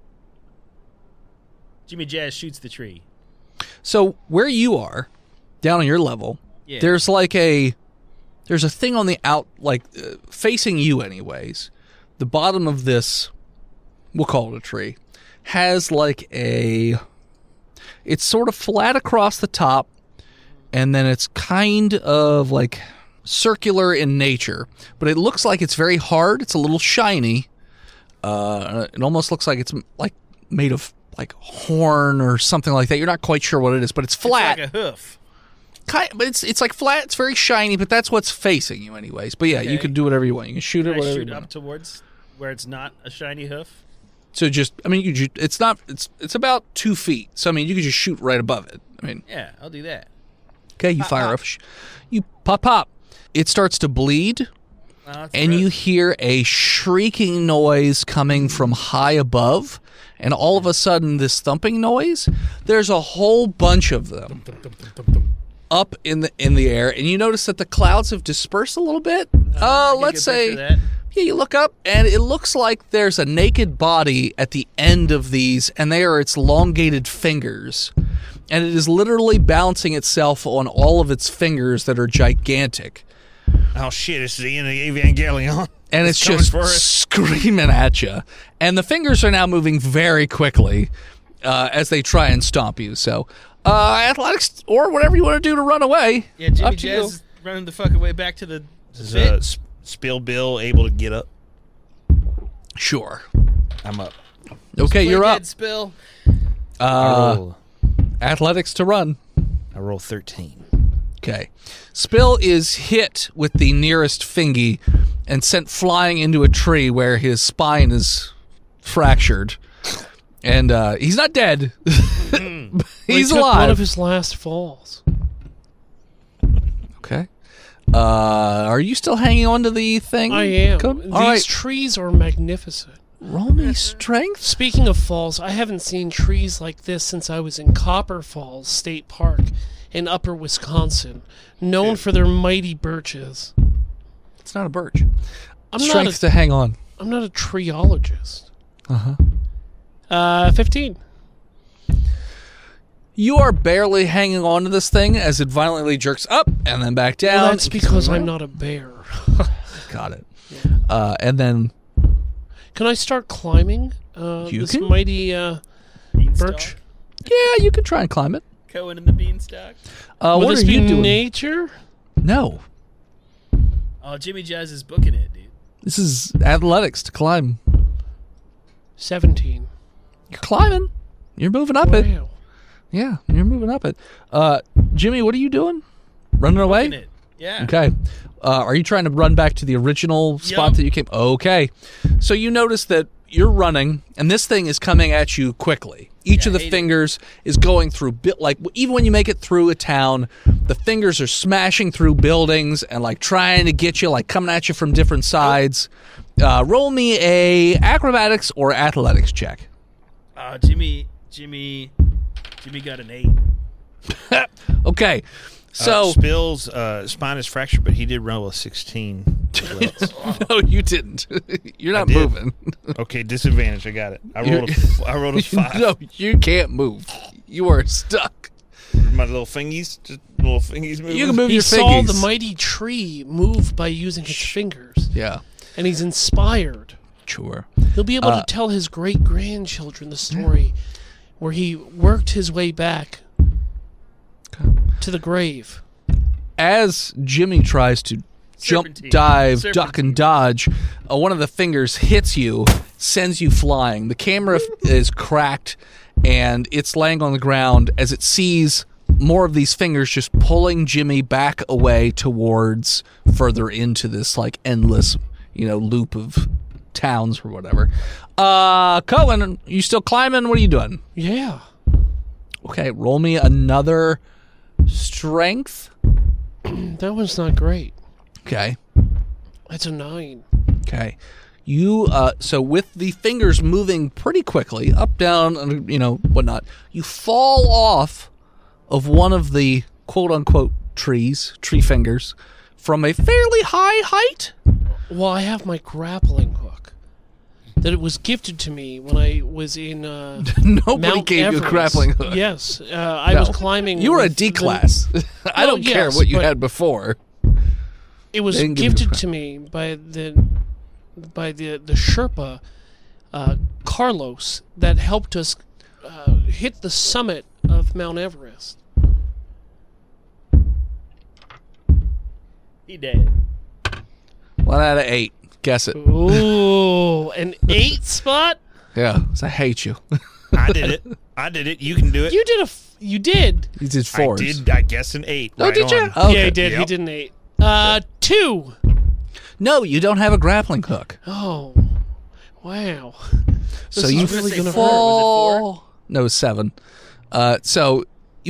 Jimmy Jazz shoots the tree. So where you are, down on your level, Yeah. there's like a there's a thing on the out, like uh, facing you, anyways. The bottom of this, we'll call it a tree, has like a. It's sort of flat across the top, and then it's kind of like circular in nature, but it looks like it's very hard. It's a little shiny. Uh, it almost looks like it's like made of like horn or something like that. You're not quite sure what it is, but it's flat. It's like a hoof. Kind, but it's it's like flat. It's very shiny, but that's what's facing you, anyways. But yeah, you Okay. can do whatever you want. You can shoot it, Can I whatever shoot you up want. towards where it's not a shiny hoof? So just, I mean, you ju- it's not. It's it's about two feet. So I mean, you could just shoot right above it. I mean, Yeah, I'll do that. okay, you fire off. sh- You pop pop. It starts to bleed. Oh, that's And gross. you hear a shrieking noise coming from high above, and all of a sudden, this thumping noise. There's a whole bunch of them up in the in the air, and you notice that the clouds have dispersed a little bit. Uh, Can you let's get a picture say, of that? yeah, you look up, and it looks like there's a naked body at the end of these, and they are its elongated fingers, and it is literally balancing itself on all of its fingers that are gigantic. Oh shit! It's the end of Evangelion. And it's, coming just for us. screaming at you. And the fingers are now moving very quickly uh, as they try and stomp you. So, uh, athletics or whatever you want to do to run away. Yeah, Jimmy up to Jazz you. is running the fuck away back to the Is pit. uh, S- Spill Bill able to get up? Sure. I'm up. Okay, Play you're dead up. Spill. I Uh, roll. athletics to run. I roll thirteen. Okay. Spill is hit with the nearest fingy and sent flying into a tree where his spine is fractured. And uh, he's not dead. Well, he he's took alive. one of his last falls. Okay. Uh, are you still hanging on to the thing? I am. Code? These All right. trees are magnificent. Roll me strength. Speaking of falls, I haven't seen trees like this since I was in Copper Falls State Park in upper Wisconsin, known for their mighty birches. It's not a birch. I'm Strength not a, to hang on. I'm not a treeologist. Uh-huh. Uh, fifteen. You are barely hanging on to this thing as it violently jerks up and then back down. Well, that's because I'm not a bear. Got it. Uh, and then Can I start climbing uh, You this can. mighty uh, Beanstalk. birch? yeah, you could try and climb it. Cohen and the Beanstalk. Uh, Will what this are be you doing? nature? No, Oh, Jimmy Jazz is booking it, dude. this is athletics to climb. seventeen. You're climbing. You're moving up it. Wow. Yeah, you're moving up it. Uh, Jimmy, what are you doing? Running away? Booking it. Yeah. Okay. Uh, are you trying to run back to the original spot Yup. that you came? Okay. So you notice that you're running, and this thing is coming at you quickly. Each Yeah, of the I hate it. fingers is going through, bit like even when you make it through a town, the fingers are smashing through buildings and like trying to get you, like coming at you from different sides. Uh, roll me a acrobatics or athletics check. Uh, Jimmy, Jimmy, Jimmy got an eight. Okay. So uh, Spill's uh, spine is fractured, but he did roll a sixteen. no, you didn't. You're not did. moving. Okay, disadvantage. I got it. I rolled a, You're- f- I rolled a five. No, you can't move. You are stuck. My little fingies, just little fingies moving. You can move He your saw fingies. the mighty tree move by using his fingers, Yeah, and he's inspired. sure. He'll be able Uh, to tell his great grandchildren the story where he worked his way back to the grave. As Jimmy tries to jump, Serpentine. dive, Serpentine. duck, and dodge, uh, one of the fingers hits you, sends you flying. The camera f- is cracked, and it's laying on the ground as it sees more of these fingers just pulling Jimmy back away towards further into this like endless, you know, loop of towns or whatever. Uh, Cohen, you still climbing? What are you doing? Yeah. Okay, roll me another strength. That one's not great. Okay. That's a nine. Okay. You, uh, so with the fingers moving pretty quickly, up, down, and, you know, whatnot, you fall off of one of the quote-unquote trees, tree fingers, from a fairly high height. Well, I have my grappling hook that it was gifted to me when I was in uh, Nobody Mount gave you a Everest. grappling hook. Yes, uh, I No. was climbing. You were a with D the- class. I Well, don't care yes, what you but- had before. It was They didn't give you a gifted gra- to me by the by the the Sherpa uh, Carlos that helped us uh, hit the summit of Mount Everest. He dead. One out of eight. Guess it. Ooh, an eight spot. Yeah, 'cause I hate you. I did it. I did it. You can do it. You did a. F- you did. You did I fours. did. I guess an eight. Oh, right did you? on. Okay. Yeah, he did. He Yep. did an eight. Uh, two. No, you don't have a grappling hook. Oh, wow. So This you is really gonna hurt. fall. No, seven. Uh, so you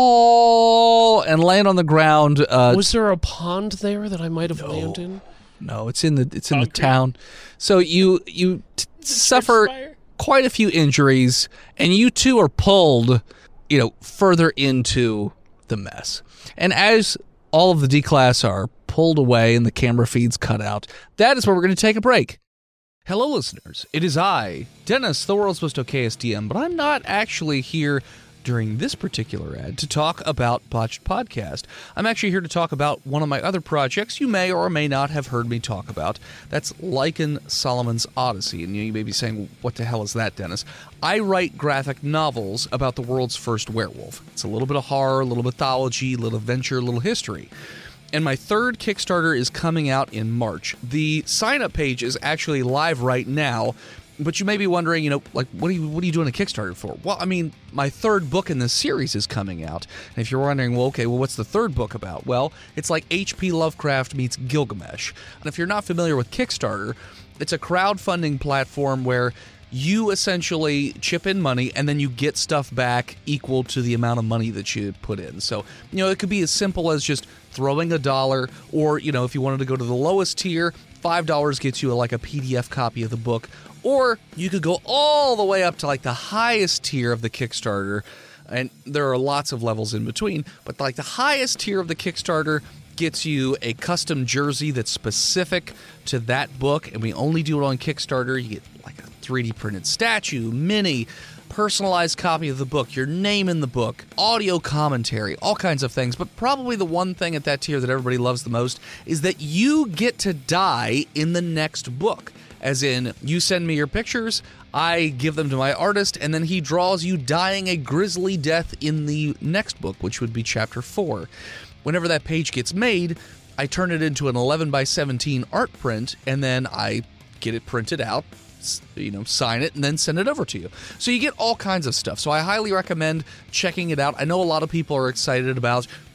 fall and land on the ground. Uh, Was there a pond there that I might have landed in? no, it's in the it's in the Concrete? town. So you you t- suffer Spire? quite a few injuries, and you two are pulled, you know, further into the mess. And as all of the D class are pulled away and the camera feeds cut out, that is where we're going to take a break. Hello, listeners. It is I, Dennis, the world's most okayest D M, but I'm not actually here during this particular ad to talk about Botched Podcast. I'm actually here to talk about one of my other projects you may or may not have heard me talk about. That's Lycan Solomon's Odyssey. And you may be saying, what the hell is that, Dennis? I write graphic novels about the world's first werewolf. It's a little bit of horror, a little mythology, a little adventure, a little history. And my third Kickstarter is coming out in March. The sign-up page is actually live right now, but you may be wondering, you know, like, what are you what are you doing a Kickstarter for? Well, I mean, my third book in this series is coming out. And if you're wondering, well, okay, well, what's the third book about? Well, it's like H P Lovecraft meets Gilgamesh. And if you're not familiar with Kickstarter, it's a crowdfunding platform where you essentially chip in money and then you get stuff back equal to the amount of money that you put in. So, you know, it could be as simple as just throwing a dollar, or, you know, if you wanted to go to the lowest tier, five dollars gets you like a P D F copy of the book. Or you could go all the way up to like the highest tier of the Kickstarter, and there are lots of levels in between, but like the highest tier of the Kickstarter gets you a custom jersey that's specific to that book, and we only do it on Kickstarter. You get like a three D printed statue, mini, personalized copy of the book, your name in the book, audio commentary, all kinds of things. But probably the one thing at that tier that everybody loves the most is that you get to die in the next book. As in, you send me your pictures, I give them to my artist, and then he draws you dying a grisly death in the next book, which would be chapter four. Whenever that page gets made, I turn it into an eleven by seventeen art print, and then I get it printed out, you know, sign it, and then send it over to you. So you get all kinds of stuff. So I highly recommend checking it out. I know a lot of people are excited about the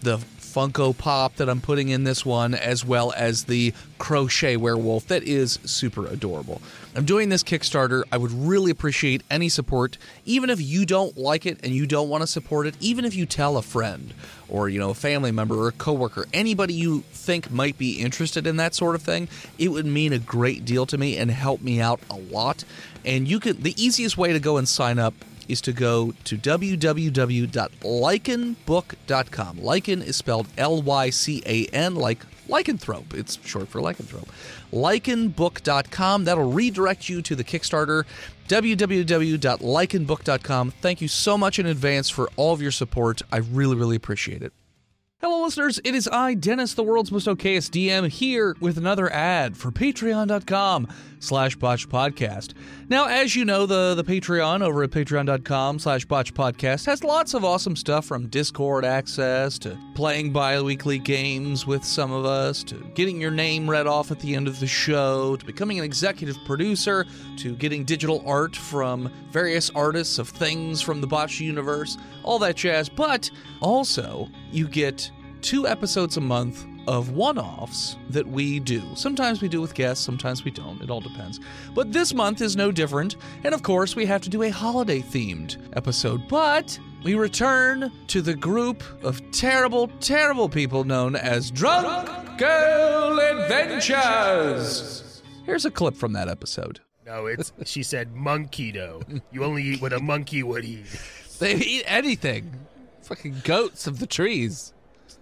Funko Pop that I'm putting in this one, as well as the crochet werewolf that is super adorable. I'm doing this Kickstarter. I would really appreciate any support, even if you don't like it and you don't want to support it, even if you tell a friend or, you know, a family member or a coworker, anybody you think might be interested in that sort of thing, it would mean a great deal to me and help me out a lot. And you could, the easiest way to go and sign up is to go to w w w dot lycan book dot com. Lycan is spelled L Y C A N, like lycanthrope. It's short for lycanthrope. lycan book dot com. That'll redirect you to the Kickstarter. w w w dot lycan book dot com. Thank you so much in advance for all of your support. I really, really appreciate it. Hello, listeners. It is I, Dennis, the world's most okayest D M, here with another ad for patreon.com slash botch podcast. Now, as you know, the, the Patreon over at patreon.com slash botch podcast has lots of awesome stuff, from Discord access to playing bi-weekly games with some of us, to getting your name read off at the end of the show, to becoming an executive producer, to getting digital art from various artists of things from the Botch universe, all that jazz. But also, you get two episodes a month of one-offs that we do. Sometimes we do with guests, sometimes we don't. It all depends. But this month is no different. And of course, we have to do a holiday-themed episode. But we return to the group of terrible, terrible people known as Drunk Girl Adventures. Here's a clip from that episode. No, it's, she said monkey dough. You only eat what a monkey would eat. They eat anything. Fucking goats of the trees.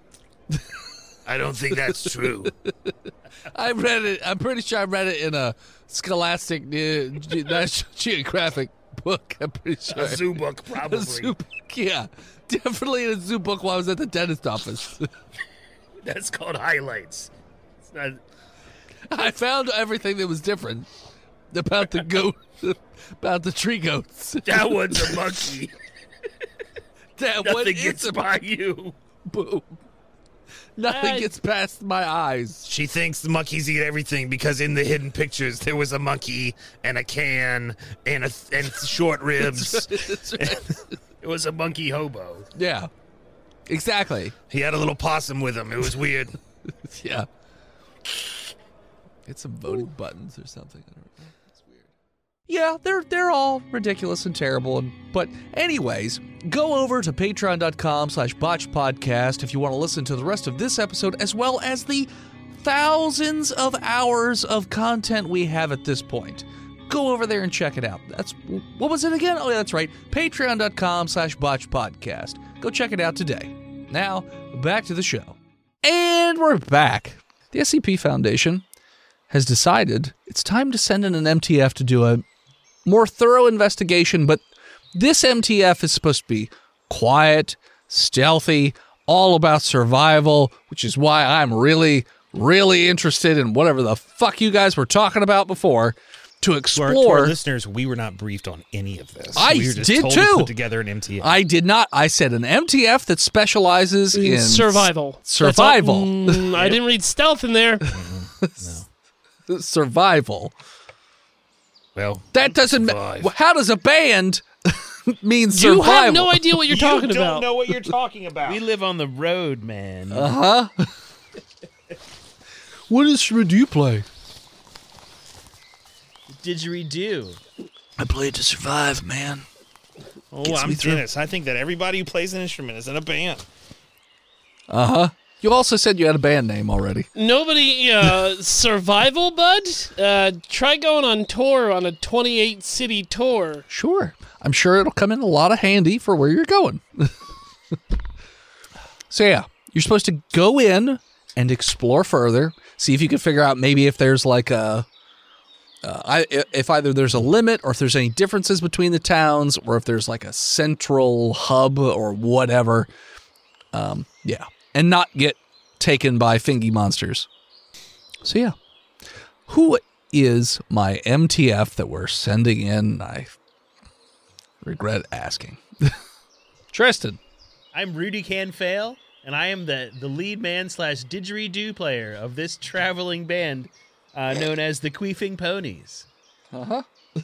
I don't think that's true. I read it. I'm pretty sure I read it in a Scholastic uh, Ge- National Geographic book. I'm pretty sure. A zoo book, probably. A zoo book, yeah. Definitely in a zoo book while I was at the dentist office. That's called highlights. It's not... I found everything that was different about the goat, about the tree goats. That one's a monkey. That one Nothing is gets a by you. boom. Nothing I- gets past my eyes. She thinks the monkeys eat everything because in the hidden pictures there was a monkey and a can and a and short ribs. That's right. It was a monkey hobo. Yeah, exactly. He had a little possum with him. It was weird. Yeah. Get some voting buttons or something. I don't know. It's weird. Yeah, they're they're all ridiculous and terrible. And, but anyways, go over to patreon.com slash botch podcast if you want to listen to the rest of this episode, as well as the thousands of hours of content we have at this point. Go over there and check it out. That's what was it again? Oh, yeah, that's right. Patreon.com slash botch podcast. Go check it out today. Now, back to the show. And we're back. The S C P Foundation has decided it's time to send in an M T F to do a more thorough investigation, but this M T F is supposed to be quiet, stealthy, all about survival, which is why I'm really, really interested in whatever the fuck you guys were talking about before to To our, explore. to our listeners, we were not briefed on any of this. I we were just did told too. To put together an M T F. I did not. I said an M T F that specializes in survival. Survival. That's all- mm, I didn't read stealth in there. Survival. well, That doesn't. Ma- Survive. how does a band mean You survival? have no idea what you're talking you don't about. know what you're talking about. We live on the road, man. Uh huh. What instrument do you play? Didgeridoo. I play it to survive, man. oh, gets I'm me through. Dennis. I think that everybody who plays an instrument is in a band. Uh huh. You also said you had a band name already. Nobody, uh, survival, bud? Uh, try going on tour on a twenty-eight city tour. Sure. I'm sure it'll come in a lot of handy for where you're going. So yeah, you're supposed to go in and explore further, see if you can figure out maybe if there's like a, uh, I, if either there's a limit or if there's any differences between the towns or if there's like a central hub or whatever. Um, yeah, and not get taken by fingy monsters. So yeah, who is my M T F that we're sending in? I regret asking. Tristan. I'm Rudy Canfail, and I am the, the lead man slash didgeridoo player of this traveling band uh, known as the Queefing Ponies. Uh-huh.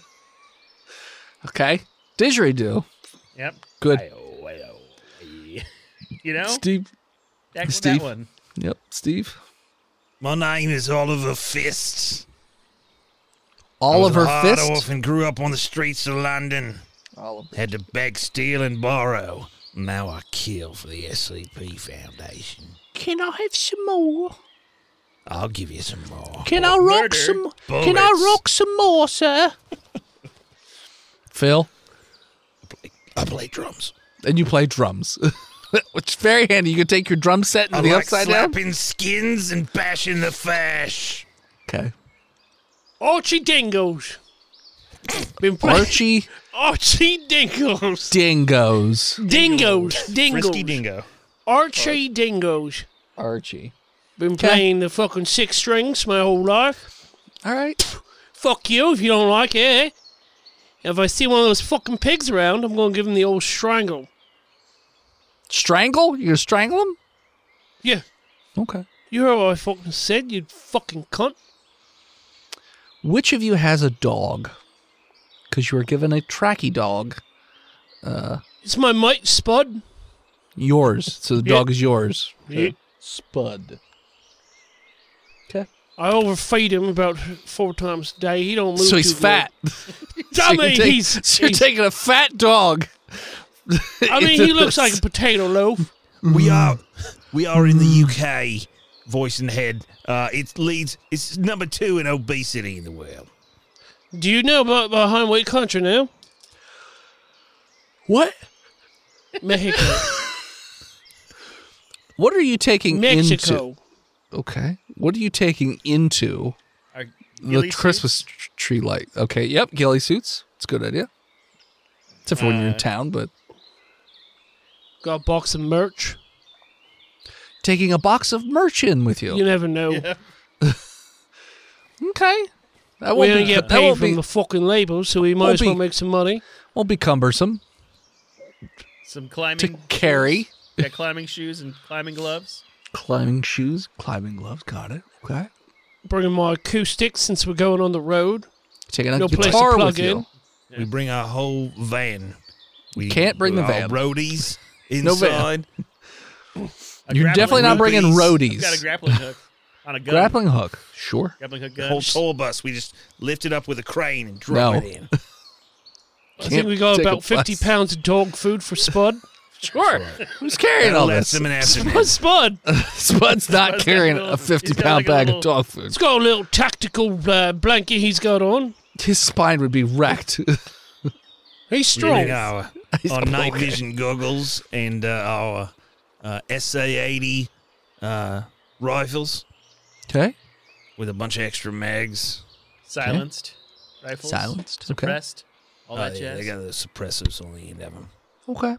Okay. Didgeridoo. Yep. Good. Ayo, ayo, ay. You know? Steve. Back with Steve? that one. Yep, Steve. My name is Oliver Fist. Oliver I was a hard Fist. orphan, grew up on the streets of London. Oliver. Had to beg, steal, and borrow. Now I kill for the S C P Foundation. Can I have some more? I'll give you some more. Can I rock Murder. some? Bullets. Can I rock some more, sir? Phil, I play drums. and you play drums, which is very handy. You can take your drum set into I the like upside down. slapping skins and bashing the fash. Okay. Archie Dingoes. Been playing Archie Archie Dingoes. Dingoes. Dingoes. Dingoes. Frisky dingo. Archie Dingoes. Archie. Been playing the fucking six strings my whole life. All right. Fuck you if you don't like it, eh? If I see one of those fucking pigs around, I'm gonna give him the old strangle. Strangle? You gonna strangle him? Yeah. Okay. You heard what I fucking said, you fucking cunt. Which of you has a dog? Because you were given a tracky dog. It's my mate, Spud. Yours. So the Yeah. dog is yours. Yeah. Spud. Okay. I overfeed him about four times a day. He don't move So he's too good. fat. I So you're mean, take- he's, so you're he's- taking a fat dog. I mean, he looks like a potato loaf. We are, we are in the U K. Voice in the head. Uh, it leads. It's number two in obesity in the world. Do you know about behind what country now? What? Mexico. What are you taking Mexico. into? Okay. What are you taking into Our the ghillie Christmas suits? tr- tree light? Okay. Yep. Ghillie suits. It's a good idea. Except for when you're in Uh, town, but Got a box of merch. taking a box of merch in with you. You never know. Yeah. Okay. That We won't don't be, get that paid won't from be, the fucking label, so we might won't as well be- make some money. won't be cumbersome Some climbing to carry. Yeah, climbing shoes and climbing gloves. Climbing shoes, climbing gloves. Got it. Okay. Bringing my acoustics since we're going on the road. Taking a No place to guitar plug with you. in. Yeah. We bring our whole van. We Can't bring the our van. roadies No van. inside. A You're grappling definitely not hook. bringing Rupees. roadies. I've got a grappling hook on a gun. Grappling hook. Sure. Grappling hook The gun. whole tour bus. We just lift it up with a crane and drop No. it in. I think we got take a about fifty bus. pounds of dog food for Spud. Sure. Who's carrying all That's this? him an afternoon. What's Spud? Spud's not Spud's carrying got a a little- fifty he's got pound like a bag little- of dog food. It's got a little tactical uh, blanket he's got on. His spine would be wrecked. He's We strong. bring our, He's our night okay. vision goggles and uh, our uh, S A eighty uh, rifles Okay. with a bunch of extra mags. Silenced rifles. Silenced, okay. Suppressed. All Uh, that yeah, jazz. they got the suppressors on the end of them. Okay.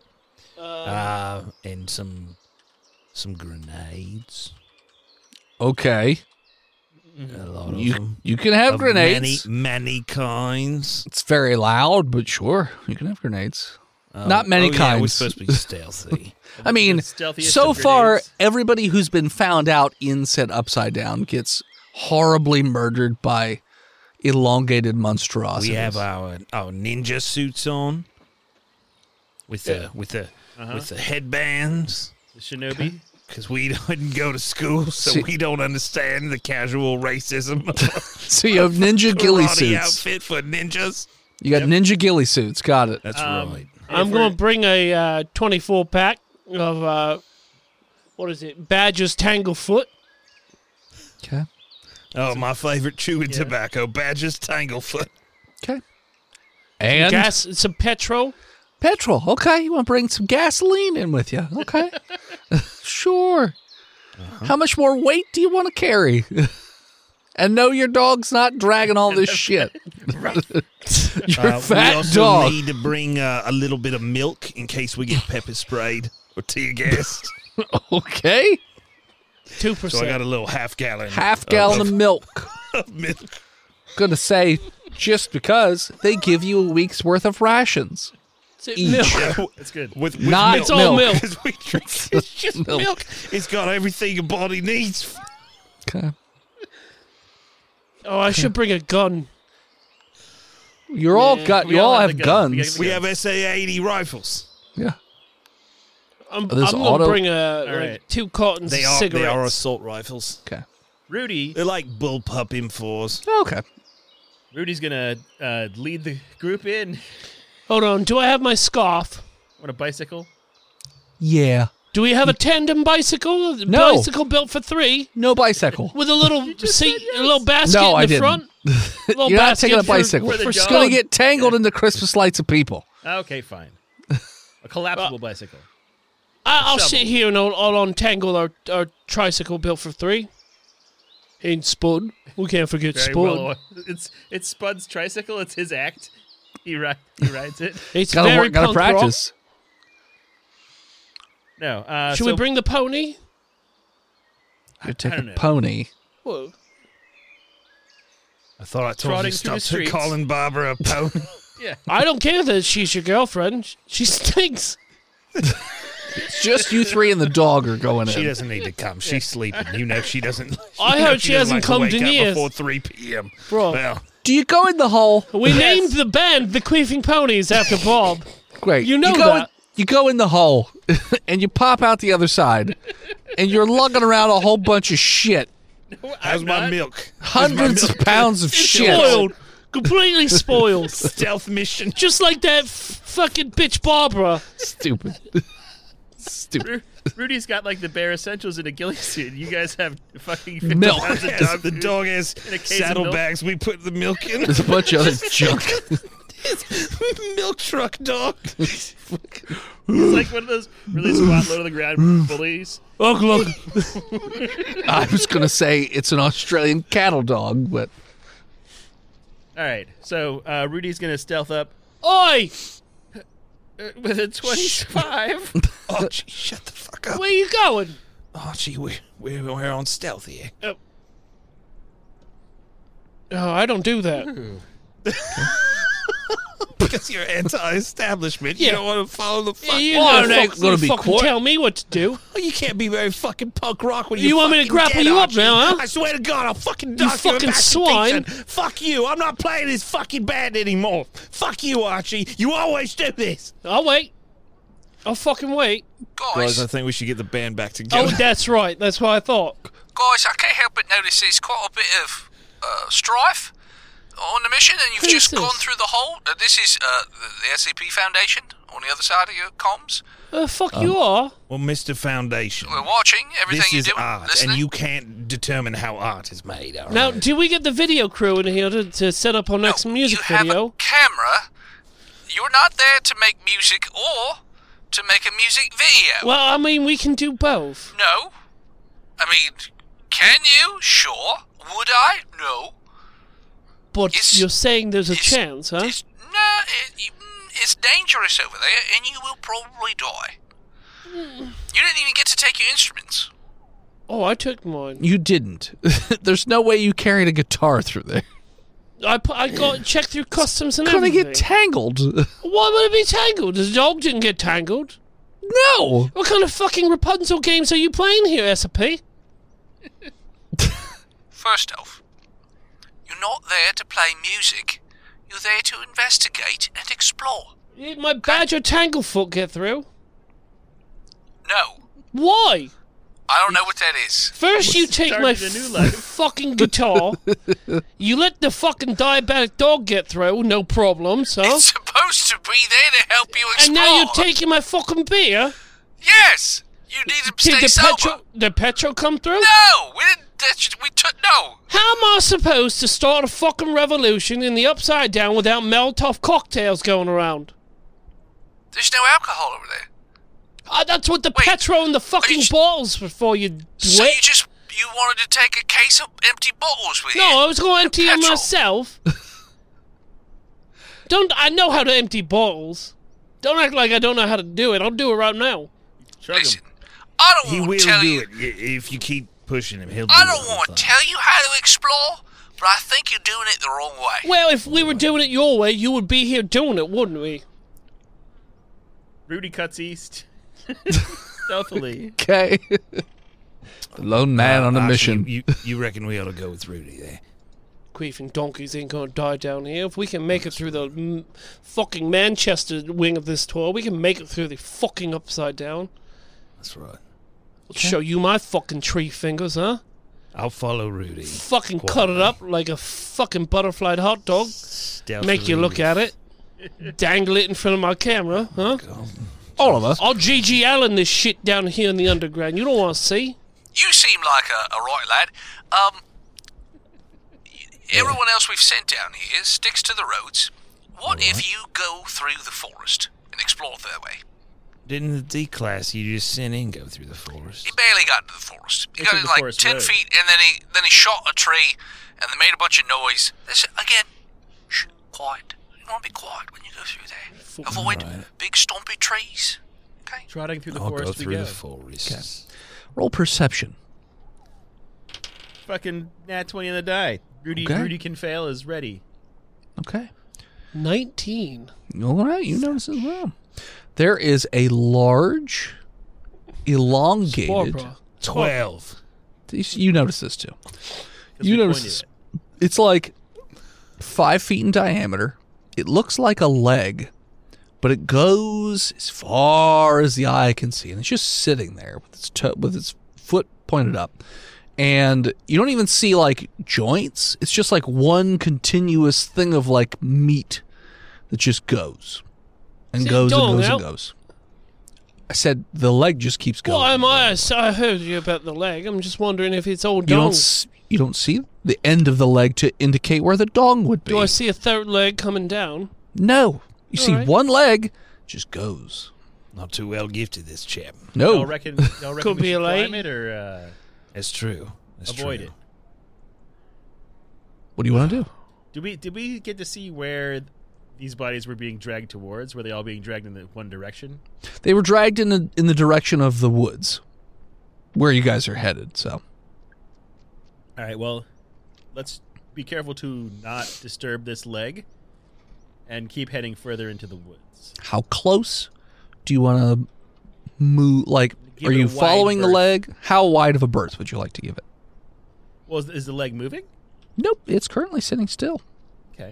Uh, and some some grenades. Okay. A lot of You them. you can have Of grenades. Many, many kinds. It's very loud, but sure, you can have grenades. Uh, Not many oh, yeah, we're kinds. supposed to be stealthy. I mean, The stealthiest so of far, grenades. everybody who's been found out in said Upside Down gets horribly murdered by elongated monstrosities. we have our our ninja suits on with the with the Uh-huh. with the headbands. The shinobi. Because we didn't go to school, so See- we don't understand the casual racism of So you have ninja ghillie karate suits. outfit for ninjas. You got ninja ghillie suits. Got it. That's Um, right. I'm If going we're- to bring a uh, twenty-four pack of, uh, what is it, Badger's Tanglefoot. Okay. Oh, my favorite chewing Yeah. tobacco, Badger's Tanglefoot. Okay. And Gas, some petrol. petrol. Okay. You want to bring some gasoline in with you? Okay. Sure. Uh-huh. How much more weight do you want to carry? And no, your dog's not dragging all this shit. Your Uh, we fat also dog. need to bring uh, a little bit of milk in case we get pepper sprayed or tear gassed. Okay. two So percent. I got a little half gallon. Half gallon of milk. of milk. Gonna say just because they give you a week's worth of rations. each. milk. That's good. With, with Not milk. It's all milk. Because we drink it's just Milk. milk. It's got everything a body needs. Okay. Oh, I should bring a gun. You're all Yeah, got. we You all all have have the gun. We guns. got We have S A eighty rifles. Yeah. I'm, This I'm auto- gonna bring a, like, right. two cartons They of are cigarettes. they are assault rifles. Okay. Rudy, They're like bullpup M fours. Okay. Rudy's gonna uh, lead the group in Hold on, do I have my scarf? on a bicycle. Yeah. Do we have a tandem bicycle? A No. bicycle built for three No bicycle. with a little seat, a little basket No, in I the didn't. front. A little You're not basket taking a for- bicycle. for the It's dog. going to get tangled in the Christmas lights of people. Okay, fine. A collapsible bicycle. I, I'll shovel. sit here and I'll, I'll untangle our, our tricycle built for three. And Spud. We can't forget Very Spud. well. It's it's Spud's tricycle. It's his act. He ri- he rides it. It's Gotta very work, gotta punk rock. practice. No. Uh, Should so we bring the pony? You take don't a know. pony. Whoa. I thought I told Trotting you through the stop streets. calling Barbara a pony. Yeah. I don't care that she's your girlfriend. She stinks. It's just you three and the dog are going She in. doesn't need to come. She's sleeping. You know she doesn't. I you know heard she doesn't hasn't like come wake to up years. before three p.m. Bro. Well, Do you go in the hole? We named the band the Queefing Ponies after Bob. Great. You know you go that. In, you go in the hole, and you pop out the other side, and you're lugging around a whole bunch of shit. how's I'm my not. milk? Hundreds of pounds of shit. Spoiled. Completely spoiled. Stealth mission. Just like that f- fucking bitch Barbara. Stupid. Stupid. Ru- Rudy's got like the bare essentials in a ghillie suit. You guys have fucking fifty Milk. pounds of Yes, dog the food. dog has In a case of saddlebags. We put the milk in. There's a bunch of other junk. Milk truck dog. It's like one of those really squat low to the ground bullies. Ugh, look. I was going to say it's an Australian cattle dog, but All right, so uh, Rudy's gonna stealth up Oi! uh, with a twenty-five. Oh, gee, shut the fuck up. Where you going? Oh, gee, we, we, we're on stealth here. Oh, I don't do that. Because you're anti-establishment. You Yeah. don't want to follow the fuck. You Oh, don't it ain't fuck- gonna you be fucking court. tell me what to do. Oh, you can't be very fucking punk rock when You you're want me to fucking grapple dead, you up Archie. now, huh? I swear to God, I'll fucking You knock you, fucking back to swine. pieces. Fuck you. I'm not playing this fucking band anymore. Fuck you, Archie. You always do this. I'll wait. I'll fucking wait. Guys, I think we should get the band back Oh, together. that's right. That's what I thought. Guys, I can't help but notice there's quite a bit of uh, strife on the mission, and you've Who's just this? gone through the hole. Uh, this is uh, the, the S C P Foundation on the other side of your comms. Uh, fuck you are. Well, Mister Foundation, We're watching everything this you is do, art, listening. and you can't determine how art is made. all Now, right? do we get the video crew in here to, to set up our next No, music you have video? a camera. You're not there to make music or to make a music video. Well, I mean, we can do both. No. I mean, can you? Sure. Would I? No. But It's- you're saying there's a it's- chance, huh? It's, no, it, you- mm, it's dangerous over there, and you will probably die. You didn't even get to take your instruments. Oh, I took mine. you didn't. There's no way you carried a guitar through there. I put, I got checked through customs and Gonna everything. get tangled. Why would it be tangled? The dog didn't get tangled. No. What kind of fucking Rapunzel games are you playing here, S P? First off, you're not there to play music. You're there to investigate and explore. Did my Badger Tanglefoot get through? No, Why? I don't know what that is. First you take my started a new life. fucking guitar, you let the fucking diabetic dog get through, no problems, huh? It's supposed to be there to help you explore. And now you're taking my fucking beer. Yes, you need to Did stay the sober. petrol, the petrol come through? No, we didn't. That, we took no. How am I supposed to start a fucking revolution in the Upside Down without Molotov cocktails going around? There's no alcohol over there. Uh, that's what the Wait, petrol and the fucking you- bottles were for, you So wit. you just you wanted to take a case of empty bottles with you? No, I was going to empty them petrol. myself. Don't I know how to empty bottles? Don't act like I don't know how to do it. I'll do it right now. Shrug 'em. Listen, I don't he want will to tell do you. it I- if you keep pushing him. He'll. Do I it don't all the want time. to tell you how to explore, but I think you're doing it the wrong way. Well, if we were doing it your way, you would be here doing it, wouldn't we? Rudy cuts east. Stealthily. Okay. The lone man on a Archie, mission. You, you, you reckon we ought to go with Rudy there? Queefing donkeys ain't gonna die down here. If we can make it through the mm, fucking Manchester wing of this tour, we can make it through the fucking Upside Down. That's right. I'll show you my fucking tree fingers, huh? I'll follow Rudy. Fucking cut it up like a fucking butterflied hot dog. Stealthily. Make you look at it. Dangle it in front of my camera, huh? All of us. I'll G G Allen this shit down here in the underground. You don't want to see? You seem like a, a right lad. Um, everyone else we've sent down here sticks to the roads. What if you go through the forest and explore their way? Didn't the D class you just sent in go through the forest? He barely got into the forest. He They got took in the like forest ten road. feet, and then he then he shot a tree, and they made a bunch of noise. This again, shh, quiet. You want to be quiet when you go through there. Avoid Right. big stompy trees. Okay. Trotting through the I'll forest go we through go. the forest. Roll perception. Fucking nat twenty on the die. Rudy Okay. Rudy can fail is ready. Okay. nineteen. All right, you notice as well. There is a large, elongated. Barbara. Twelve. You notice this too. 'Cause You we notice pointed this. it. It's like five feet in diameter. It looks like a leg, but it goes as far as the eye can see, and it's just sitting there with its toe, with its foot pointed up. And you don't even see like joints. It's just like one continuous thing of like meat that just goes and Say goes and dong goes out. and goes. I said the leg just keeps going. Well, am I? I heard you about the leg. I'm just wondering if it's all You don't. dong. s- You don't see the end of the leg to indicate where the dong would be. Do I see a third leg coming down? No. You All see right. one leg just goes. Not too well gifted, this chap. No. Y'all reckon, y'all reckon Could we be should a leg. climb it or uh, That's true. That's avoid true. it? What do you want to do? Did we did we get to see where these bodies were being dragged towards? Were they all being dragged in the one direction? They were dragged in the in the direction of the woods, where you guys are headed. So All right. Well, let's be careful to not disturb this leg, and keep heading further into the woods. how close do you want to move? Like, Give are it you a wide following the berth. leg? How wide of a berth would you like to give it? Well, is, is the leg moving? Nope, it's currently sitting still. Okay.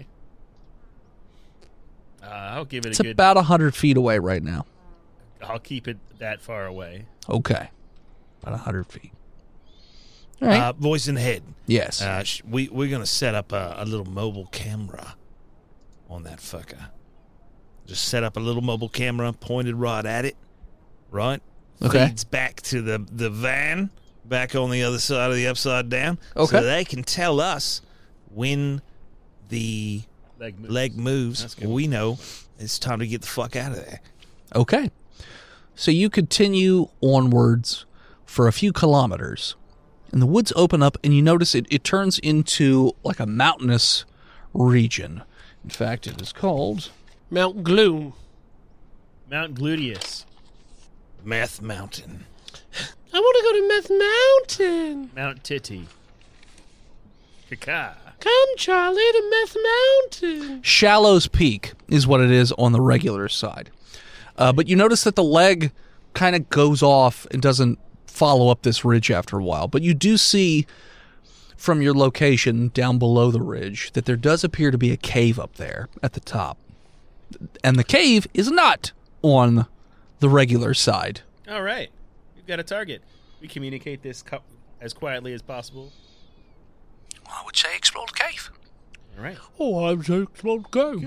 Uh, I'll give it It's a good. about a hundred feet away right now. I'll keep it that far away. Okay, about a hundred feet. All right. Uh, voice in the head. yes. Uh, sh- we, we're going to set up a, a little mobile camera on that fucker. Just set up a little mobile camera pointed right at it, right? Okay. Feeds back to the, the van, back on the other side of the upside down. Okay. So they can tell us when the Leg moves. leg moves. That's good. We know it's time to get the fuck out of there. Okay. So you continue onwards for a few kilometers, and the woods open up, and you notice it, it turns into like a mountainous region. In fact, it is called... Mount Gloom. Mount Gluteus. Meth Mountain. I want to go to Meth Mountain. Mount Titty. Kaka. Come, Charlie, to Meth Mountain. Shallows Peak is what it is on the regular side. Uh, but you notice that the leg kind of goes off and doesn't follow up this ridge after a while. But you do see from your location down below the ridge that there does appear to be a cave up there at the top. And the cave is not on the regular side. All right. We've got a target. We communicate this co- as quietly as possible. I would say explore the cave. All right. Oh, I'm so explode go.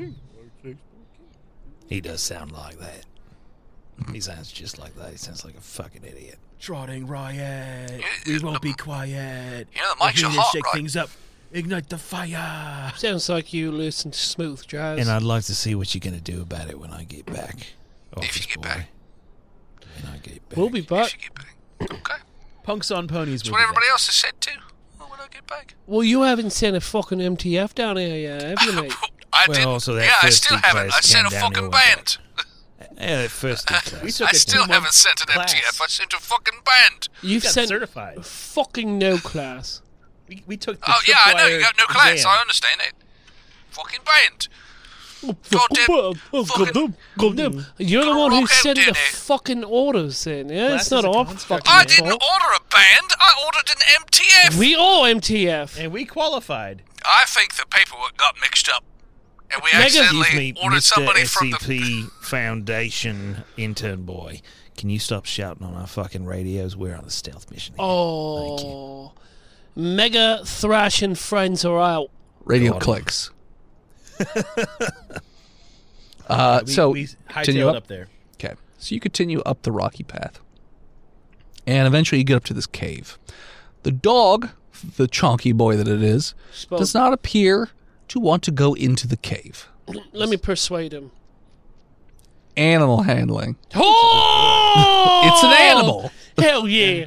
He does sound like that. He sounds just like that. He sounds like a fucking idiot. Trotting riot. We won't be quiet. You know, the mics are hot, shake right? things up. Ignite the fire. Sounds like you listen to smooth jazz. And I'd like to see what you're going to do about it when I get back. If you Office get boy. back. When I get back. We'll be If back. you get back. Okay. Punks on ponies. That's will what be everybody there. else has said too. Oh, when I get back. Well, you haven't sent a fucking M T F down here yet, have you, mate? I Well, did. also that Yeah, I first still big haven't. class I sent a came down fucking here band. Yeah, that first big class. We took I a still two-month haven't sent an class. M T F. I sent a fucking band. You've got sent certified. fucking no class. We, we took the Oh yeah, I know you tripwire got no class. exam. I understand it. Fucking band. Oh, Goddamn- oh, oh, fucking- goddamn, goddamn. You're the Gotta one who rock out, sent the didn't it? fucking orders in, yeah? Class It's not is a our construct, fucking I man. didn't fault. order a band. I ordered an M T F. We all M T F. And we qualified. I think the paperwork got mixed up, and we Megan- Excuse accidentally me, ordered Mister somebody S from C the. P Foundation intern boy. Can you stop shouting on our fucking radios? We're on a stealth mission here. Oh, Mega Thrash and friends are out. Radio God. clicks. uh, we, so we continue hightailed up. up there. Okay, so you continue up the rocky path, and eventually you get up to this cave. The dog, the chonky boy that it is, Spoke. does not appear to want to go into the cave. Let me persuade him. Animal handling. Oh! It's an animal. Hell yeah.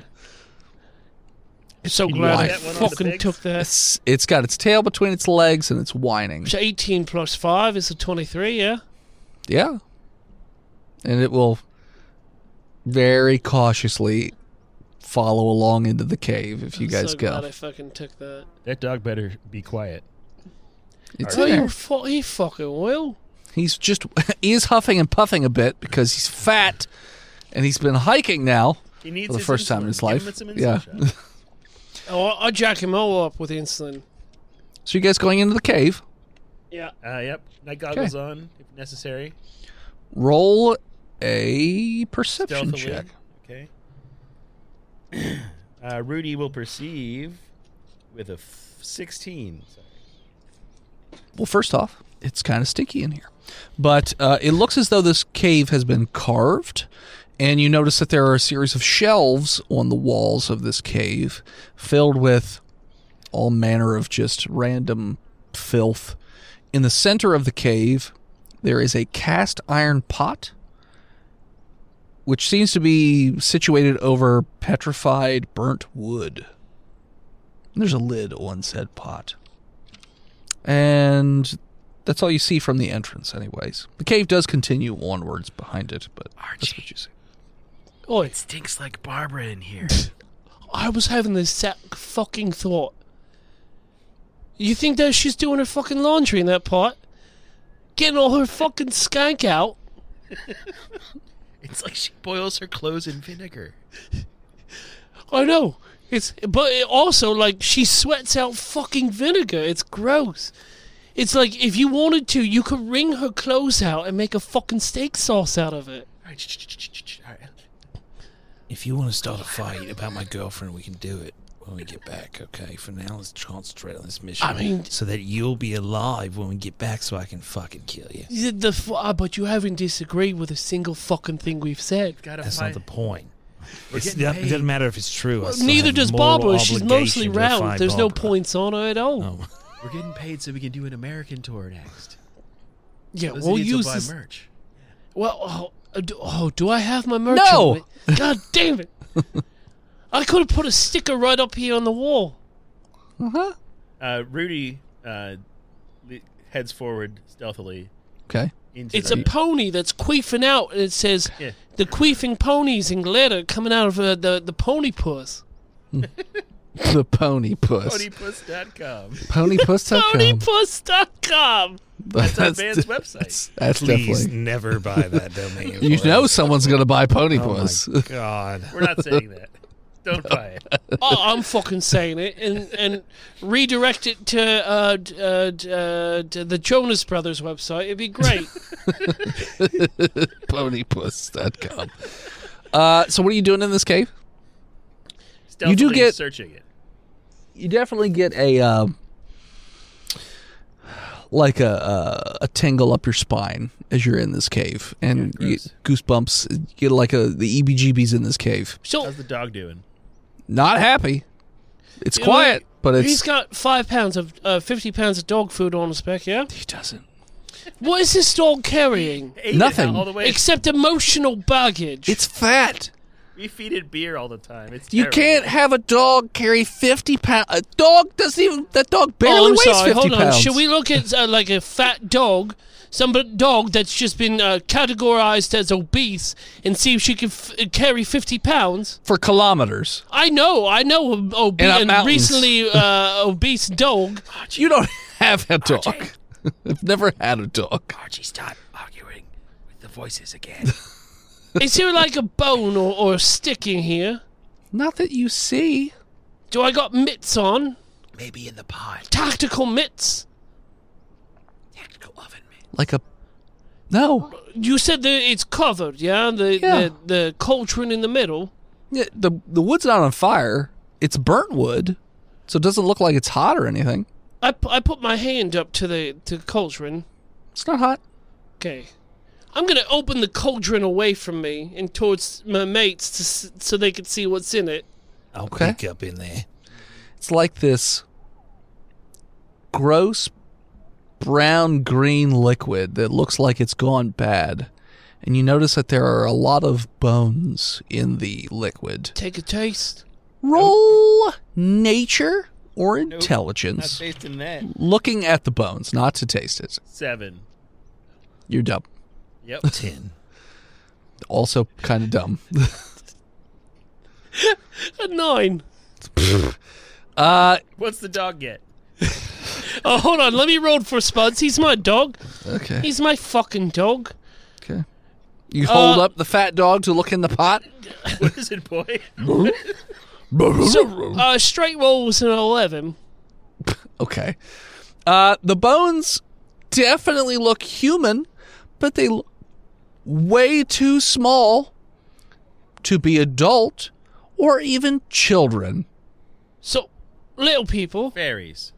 So glad I That one on the fucking pigs? took that. It's, it's got its tail between its legs and it's whining. So eighteen plus five is a twenty-three, yeah? Yeah. And it will very cautiously follow along into the cave if you I'm guys so go. glad I fucking took that. That dog better be quiet. It's Oh, in there. you fu- he fucking will. He's just he is huffing and puffing a bit because he's fat and he's been hiking now He needs for the his first time in insulin. his Give life. him some insulin Yeah. shot. Oh, I- I'll jack him all up with insulin. So you guys going into the cave? Yeah. Uh, yep. Night goggles on if necessary. Roll a perception Stealthily. check. Okay. uh, Rudy will perceive with a f- sixteen. Sorry. Well, first off, it's kind of stinky in here. But uh, it looks as though this cave has been carved, and you notice that there are a series of shelves on the walls of this cave filled with all manner of just random filth. In the center of the cave, there is a cast iron pot, which seems to be situated over petrified burnt wood. There's a lid on said pot. And that's all you see from the entrance, anyways. The cave does continue onwards behind it, but that's what you see. Oi, Stinks like Barbara in here. I was having this exact fucking thought. You think that she's doing her fucking laundry in that pot? Getting all her fucking skank out? It's like she boils her clothes in vinegar. I know. It's but it also like she sweats out fucking vinegar. It's gross. It's like if you wanted to, you could wring her clothes out and make a fucking steak sauce out of it. All right, ch- ch- ch- ch- ch- all right. If you want to start a fight about my girlfriend, we can do it when we get back, okay? For now, let's concentrate on this mission. I mean- so that you'll be alive when we get back so I can fucking kill you. The, the f- ah, but you haven't disagreed with a single fucking thing we've said. Gotta That's fight. not the point. We're It's, getting it paid. doesn't matter if it's true. I still Neither have does moral Barbara. She's mostly obligation to round. find There's no Barbara. points on her at all. Oh. We're getting paid so we can do an American tour next. Yeah, Those we'll idiots will use buy this. merch. Well, oh, uh, do, oh, do I have my merch? No! on me? God damn it! I could have put a sticker right up here on the wall. Uh-huh. Uh, Rudy uh, le- heads forward stealthily Okay. into It's the... a pony that's queefing out, and it says, Yeah. "The queefing ponies in glitter coming out of uh, the the pony puss." The pony puss. ponypuss dot com. Ponypuss dot com. Ponypuss dot com. That's our band's website. That's, that's Please definitely. never buy that domain. You for know us. someone's going to buy Oh Ponypuss. my god. We're not saying that. Don't buy it. Oh, I'm fucking saying it, and and redirect it to uh, d- uh, d- uh, to the Jonas Brothers website. It'd be great. Ponypuss dot com. Uh, so what are you doing in this cave? Stealthily do get- searching it. You definitely get a uh, like a, a a tingle up your spine as you're in this cave, and Yeah, you gross. get goosebumps. You get like a the E B G Bs in this cave. So How's the dog doing? Not happy. It's You know, quiet, but it's he's got five pounds of uh, fifty pounds of dog food on his back. Yeah. he doesn't. What is this dog carrying? Ate Nothing. It all the way. Except emotional baggage. It's fat. we feed it beer all the time. It's You terrible. can't have a dog carry fifty pounds. A dog doesn't even. That dog barely oh, I'm weighs sorry. fifty Hold pounds. on. Should we look at uh, like a fat dog, some b- dog that's just been uh, categorized as obese, and see if she can f- carry fifty pounds? For kilometers. I know, I know, a ob- And up a mountains. recently uh, obese dog. You don't have a dog. I've never had a dog. Archie, stop arguing with the voices again. Is there like a bone or, or a stick in here? Not that you see. Do I got mitts on? Maybe in the pod. Tactical mitts? Tactical oven mitt. Like a No. You said that it's covered, yeah? The, Yeah. the the cauldron in the middle. Yeah, the the wood's not on fire. It's burnt wood, so it doesn't look like it's hot or anything. I, pu- I put my hand up to the to the cauldron. It's not hot. Okay. I'm going to open the cauldron away from me and towards my mates to, s- so they can see what's in it. I'll Okay. pick up in there. It's like this gross brown green liquid that looks like it's gone bad. And you notice that there are a lot of bones in the liquid. Take a taste. Roll nature or Not intelligence. tasting that. Looking at the bones, not to taste it. Seven. You're dumb. Yep. Ten. Also kind of dumb. A nine. Uh, What's the dog get? Oh, hold on. Let me roll for Spuds. He's my dog. okay. He's my fucking dog. Okay. You hold Uh, up the fat dog to look in the pot. What is it, boy? So, uh, straight roll was an eleven. Okay. Uh, the bones definitely look human, but they look way too small to be adult or even children. So, little people. Fairies.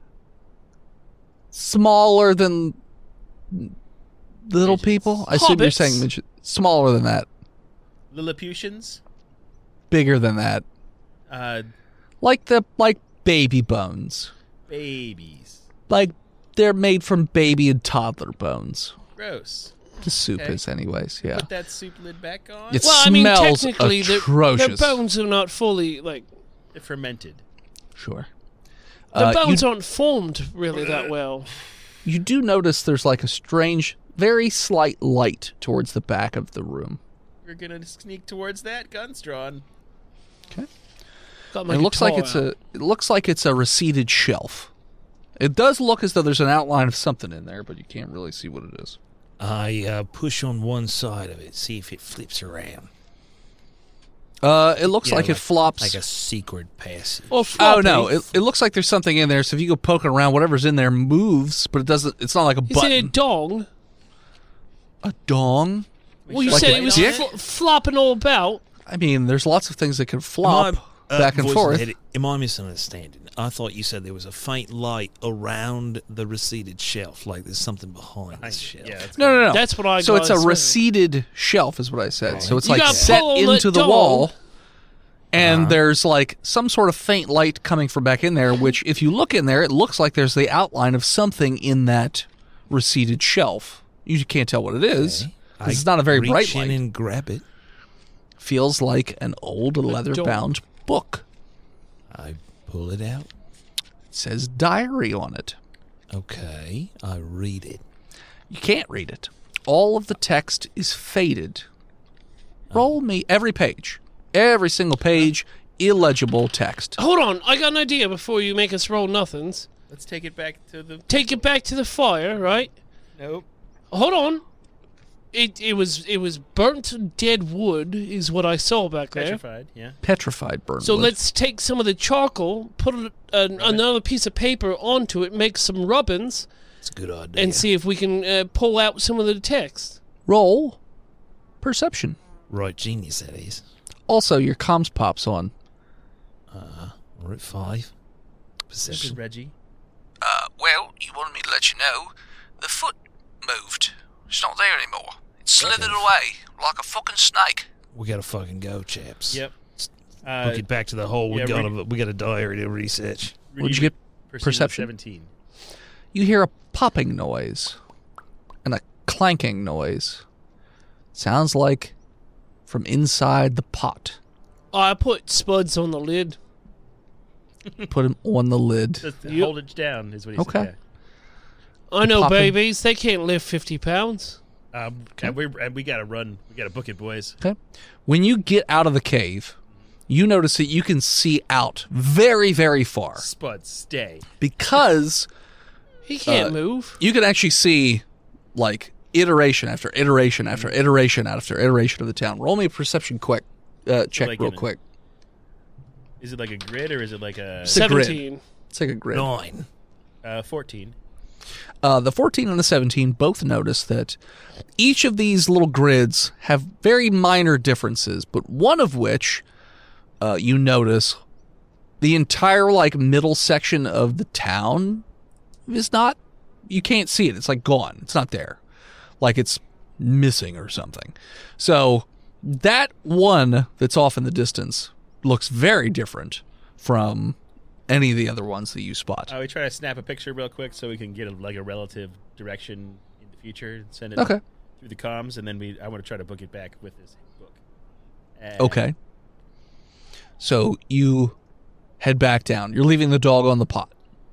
Smaller than little Midgets. people? I assume you're Hobbits. saying midget- smaller than that, Lilliputians. bigger than that. Uh, Like the like baby bones. babies. Like they're made from baby and toddler bones. Gross. The soup Okay. is anyways, yeah. Put that soup lid back on. It Well, I mean, smells technically, the, atrocious. the bones are not fully, like, They're fermented. Sure. the Uh, bones you, aren't formed really that well. you do notice there's like a strange, very slight light towards the back of the room. We're gonna sneak towards that. Guns drawn. Got my And it looks like guitar it's out. a it looks like it's a receded shelf. It does look as though there's an outline of something in there, but you can't really see what it is. I uh, push on one side of it, see if it flips around. Uh, it looks Yeah, like, it flops. Like a secret passage. Or Oh floppy. no! It, it looks like there's something in there. So if you go poking around, whatever's in there moves, but it doesn't. It's not like a Is button. it a dong? A dong? Well, you Like said a it was dick? fl- flopping all about. I mean, there's lots of things that can flop Am I, uh, back and voice in forth. the head, am I misunderstanding? I thought you said there was a faint light around the receded shelf, like there's something behind this shelf. Yeah. That's No, no, no. That's what I So got it's a as well. receded shelf, is what I said. So it's You like gotta set pull into it the down. wall, and there's like some sort of faint light coming from back in there. Which, if you look in there, it looks like there's the outline of something in that receded shelf. You can't tell what it is. Okay. 'Cause I it's not a very reach bright in light. and grab it. Feels like an old leather-bound book. I pull it out. It says diary on it. Okay, I read it. You can't read it. All of the text is faded. Roll me every page. Every single page, illegible text. Hold on, I got an idea before you make us roll nothings. Let's take it back to the. Take it back to the fire, right? Nope. Hold on. It it was it was burnt dead wood is what I saw back there. Petrified. Yeah. Petrified burn So wood. let's take some of the charcoal, put it, uh, another piece of paper onto it, make some rubbins, It's a good idea. and see if we can uh, pull out some of the text. roll perception. Right, genius that is. Also, your comms pops on. We're at five. This is Perception. Reggie. Uh, well, you wanted me to let you know. The foot moved. It's not there anymore. It slithered away like a fucking snake. We gotta fucking go, chaps. Yep. Book Uh, it back to the hole. We yeah, got re- a we got a diary to research. What'd you get? Perception? Perception? Seventeen. You hear a popping noise and a clanking noise. Sounds like from inside the pot. I put spuds on the lid. Put him on the lid. Just Yep. hold it down is what he Okay. said. I know popping- babies, they can't lift fifty pounds. Yeah. Um, and we and we gotta run. We gotta book it, boys. Okay. When you get out of the cave, you notice that you can see out very, very far Spud, stay. because He can't Uh, move. you can actually see like iteration after iteration after iteration after iteration of the town. Roll me a perception quick uh, check Like real in a- quick. Is it like a grid or is it like a It's a grid. Seventeen. It's like a grid. Nine. uh, fourteen? Uh, the fourteen and the seventeen both notice that each of these little grids have very minor differences, but one of which uh, you notice the entire like middle section of the town is not, you can't see it. It's like gone. It's not there. Like it's missing or something. So that one that's off in the distance looks very different from any of the other ones that you spot. Uh, we try to snap a picture real quick so we can get a, like a relative direction in the future and send it Okay. through the comms, and then we I want to try to book it back with this book. And Okay. So you head back down. You're leaving the dog on the pot.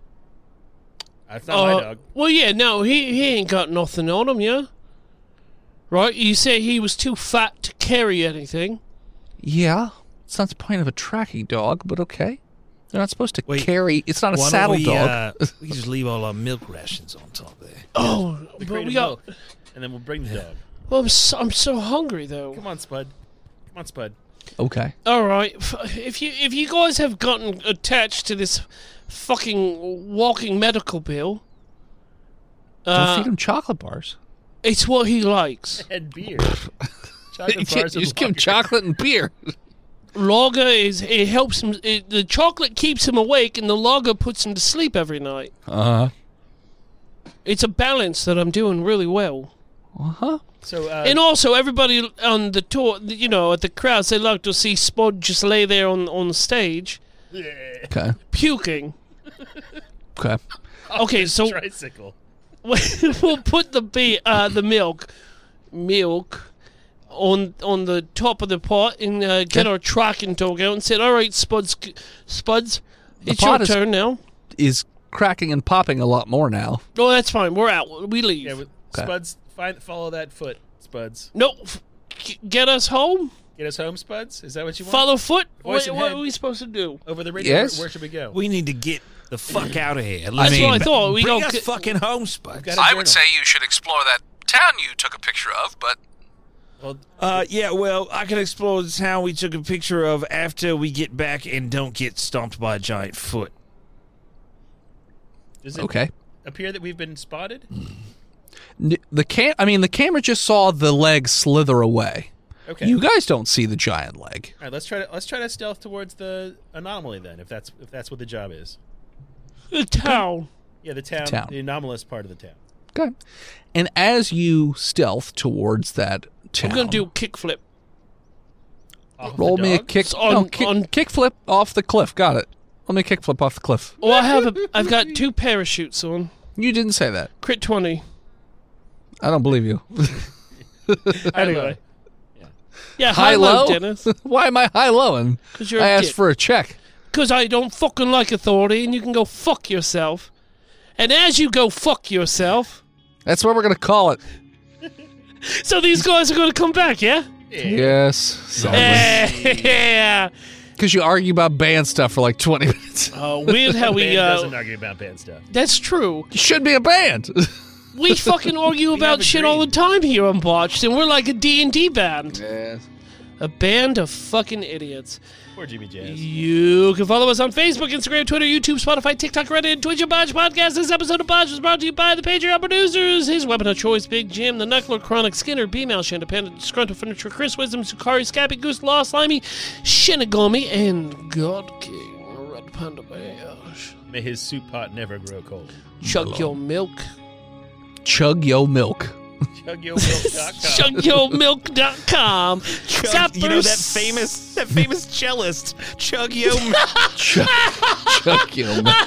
That's not Uh, my dog. Well, yeah, no, he, he ain't got nothing on him, yeah? Right? You say he was too fat to carry anything. Yeah. It's not the point of a tracking dog, but okay. They're not supposed to Wait, carry. It's not a Why don't saddle we, dog. Uh, we can just leave all our milk rations on top there. Oh, The but crate we of got... milk, and then we'll bring the dog. Well, I'm so, I'm so hungry, though. Come on, Spud. Come on, Spud. Okay. All right, f- if you if you guys have gotten attached to this fucking walking medical bill, Don't uh, feed him chocolate bars. it's what he likes. And beer. You Chocolate can't- bars you and just give him lager. chocolate and beer. Lager is it helps him. It, the chocolate keeps him awake, and the lager puts him to sleep every night. Uh-huh. It's a balance that I'm doing really well. Uh-huh. So, uh, And also, everybody on the tour, you know, at the crowds, they like to see Spud just lay there on on the stage, Okay. puking. Okay. Okay, so tricycle. we'll put the be uh, the milk, milk, on on the top of the pot and uh, get Okay. our tracking dog out and said, "All right, Spuds, Spuds, The it's your pot is- turn now." Is cracking and popping a lot more now. Oh, that's fine. We're out. We leave. Yeah, with Okay. Spuds, find, follow that foot, Spuds. no, f- g- get us home. Get us home, Spuds? Is that what you want? Follow foot. Voice What, and what head. are we supposed to do? Over the radio, Yes. where, where should we go? We need to get the fuck out of here. That's mean, what I thought. We Bring go. us Get, fucking home, Spud. Got a I journal. would say you should explore that town you took a picture of, but Well, Uh, yeah, well, I can explore the town we took a picture of after we get back and don't get stomped by a giant foot. does it Okay. appear that we've been spotted? N- The cam I mean the camera just saw the leg slither away. Okay. You guys don't see the giant leg. All right, let's try to let's try to stealth towards the anomaly then, if that's if that's what the job is. the town. Yeah, the town, Town. the anomalous part of the town. Okay. And as you stealth towards that town, I'm gonna do a kickflip. Off roll the me a dog? kick On- no, kick, on- kickflip off the cliff. Got it. Roll me a kickflip off the cliff. Oh, I have a. I've got two parachutes on. You didn't say that. Crit twenty. I don't believe you. Anyway. Yeah, High high low, low? Dennis. Why am I high lowing? Because you're I a asked dick. for a check. Because I don't fucking like authority, and you can go fuck yourself. And as you go fuck yourself, That's what we're gonna call it. so these guys are going to come back, yeah? Yes. Sadly. Yeah. Because you argue about band stuff for like twenty minutes. Uh, weird how we. Band doesn't Uh, argue about band stuff. that's true. You should be a band. We fucking argue about have shit all the agreed. time here on Botched, and we're like a D and D band. Yes. A band of fucking idiots. Poor Jimmy Jazz. You can follow us on Facebook, Instagram, Twitter, YouTube, Spotify, TikTok, Reddit, and Twitch at Botch Podcast. This episode of Botch was brought to you by the Patreon producers. His weapon of choice, Big Jim, the Knuckler, Chronic, Skinner, B-Mail, Shandapanda, Disgruntled Furniture, Chris Wisdom, Sukari, Scappy, Goose, Law, Slimy, Shinigami, and God King, Red Panda Bears. May his soup pot never grow cold. Chug your milk. Chug yo milk. chug yo milk dot com. chug your milk dot com. Chug, you know that famous that famous cellist, Chug Yo. Chug, chug yo milk.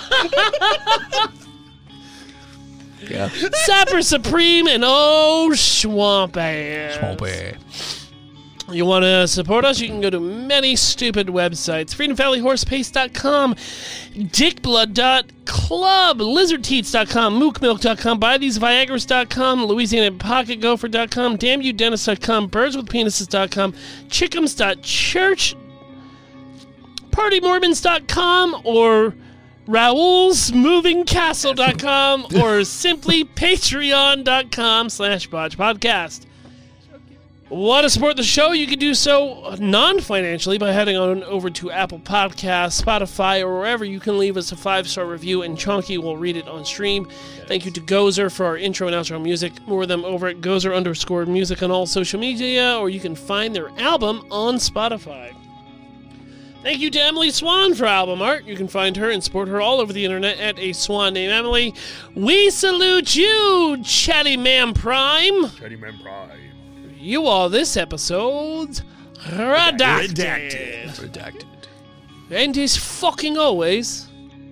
Yeah. Sapper Supreme and oh Swamp Ass. Swampy. You want to support us? You can go to many stupid websites. freedom valley horse paste dot com, dickblood dot club, lizard teats dot com, mook milk dot com, buy these viagras dot com, louisiana pocket gopher dot com, damn you dentist dot com, birds with penises dot com, chickums dot church, party mormons dot com, or raoul's moving castle dot com, or simply patreon dot com slash botch podcast. Want to support the show? You can do so non-financially by heading on over to Apple Podcasts, Spotify, or wherever you can leave us a five-star review, and Chonky will read it on stream. Yes. Thank you to Gozer for our intro and outro music. More of them over at Gozer underscore music on all social media, or you can find their album on Spotify. Thank you to Emily Swan for album art. You can find her and support her all over the internet at a swan named Emily. We salute you, Chatty Man Prime. Chatty Man Prime. You are this episode's redacted. Redacted. Redacted. And as fucking always,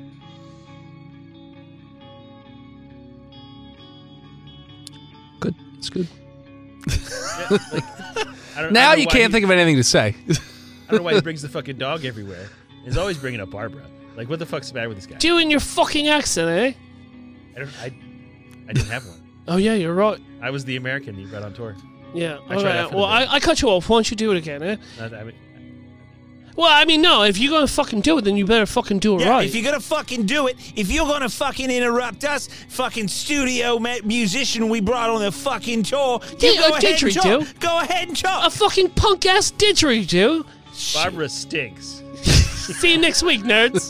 good. It's good. Yeah, like, I don't, now I don't you know can't he, think of anything to say. I don't know why he brings the fucking dog everywhere. He's always bringing up Barbara. Like, what the fuck's the matter with this guy? doing your fucking accent, eh? I don't. I, I didn't have one. Oh yeah, you're right. I was the American you brought on tour. Yeah. I All tried right. out for Well, the I, bit. I cut you off. Why don't you do it again, eh? Uh, I mean, Well, I mean, no. If you're gonna fucking do it, then you better fucking do it Yeah, right. if you're gonna fucking do it, if you're gonna fucking interrupt us, fucking studio ma- musician we brought on the fucking tour, you Yeah, go a ahead and didgeridoo. talk. Go ahead and a talk. fucking punk ass didgeridoo. Barbara stinks. See you next week, nerds.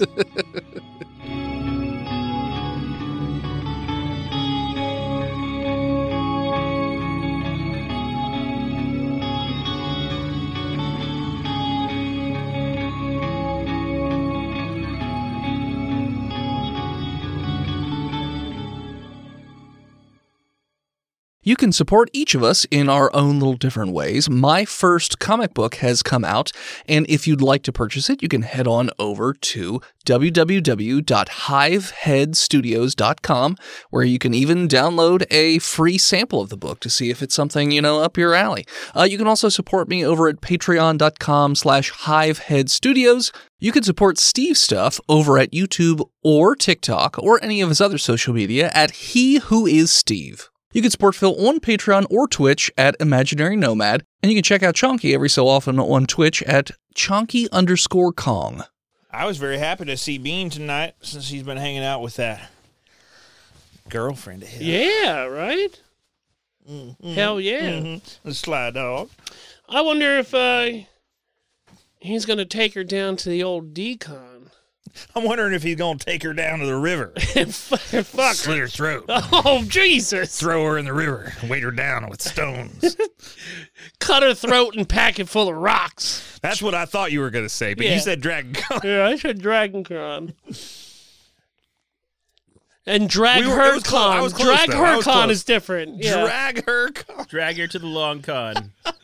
You can support each of us in our own little different ways. My first comic book has come out, and if you'd like to purchase it, you can head on over to w w w dot hive head studios dot com, where you can even download a free sample of the book to see if it's something, you know, up your alley. Uh, you can also support me over at patreon dot com slash hivehead studios. You can support Steve's stuff over at YouTube or TikTok or any of his other social media at He Who Is Steve. You can support Phil on Patreon or Twitch at Imaginary Nomad, and you can check out Chonky every so often on Twitch at Chonky underscore Kong. I was very happy to see Bean tonight since he's been hanging out with that girlfriend of his. Yeah, right? Mm-hmm. Hell yeah. Mm-hmm. The sly dog. I wonder if uh, he's going to take her down to the old decon. I'm wondering if he's going to take her down to the river. Fuck. Slit her throat. Oh, Jesus. Throw her in the river. Weight her down with stones. Cut her throat and pack it full of rocks. That's what I thought you were going to say, but Yeah. you said Dragon Con. Yeah, I said Dragon Con. And Drag We were- it Her was close. I Con. was close, Drag though. I Her was Con close. is different. Yeah. Drag her con. Drag her to the long con.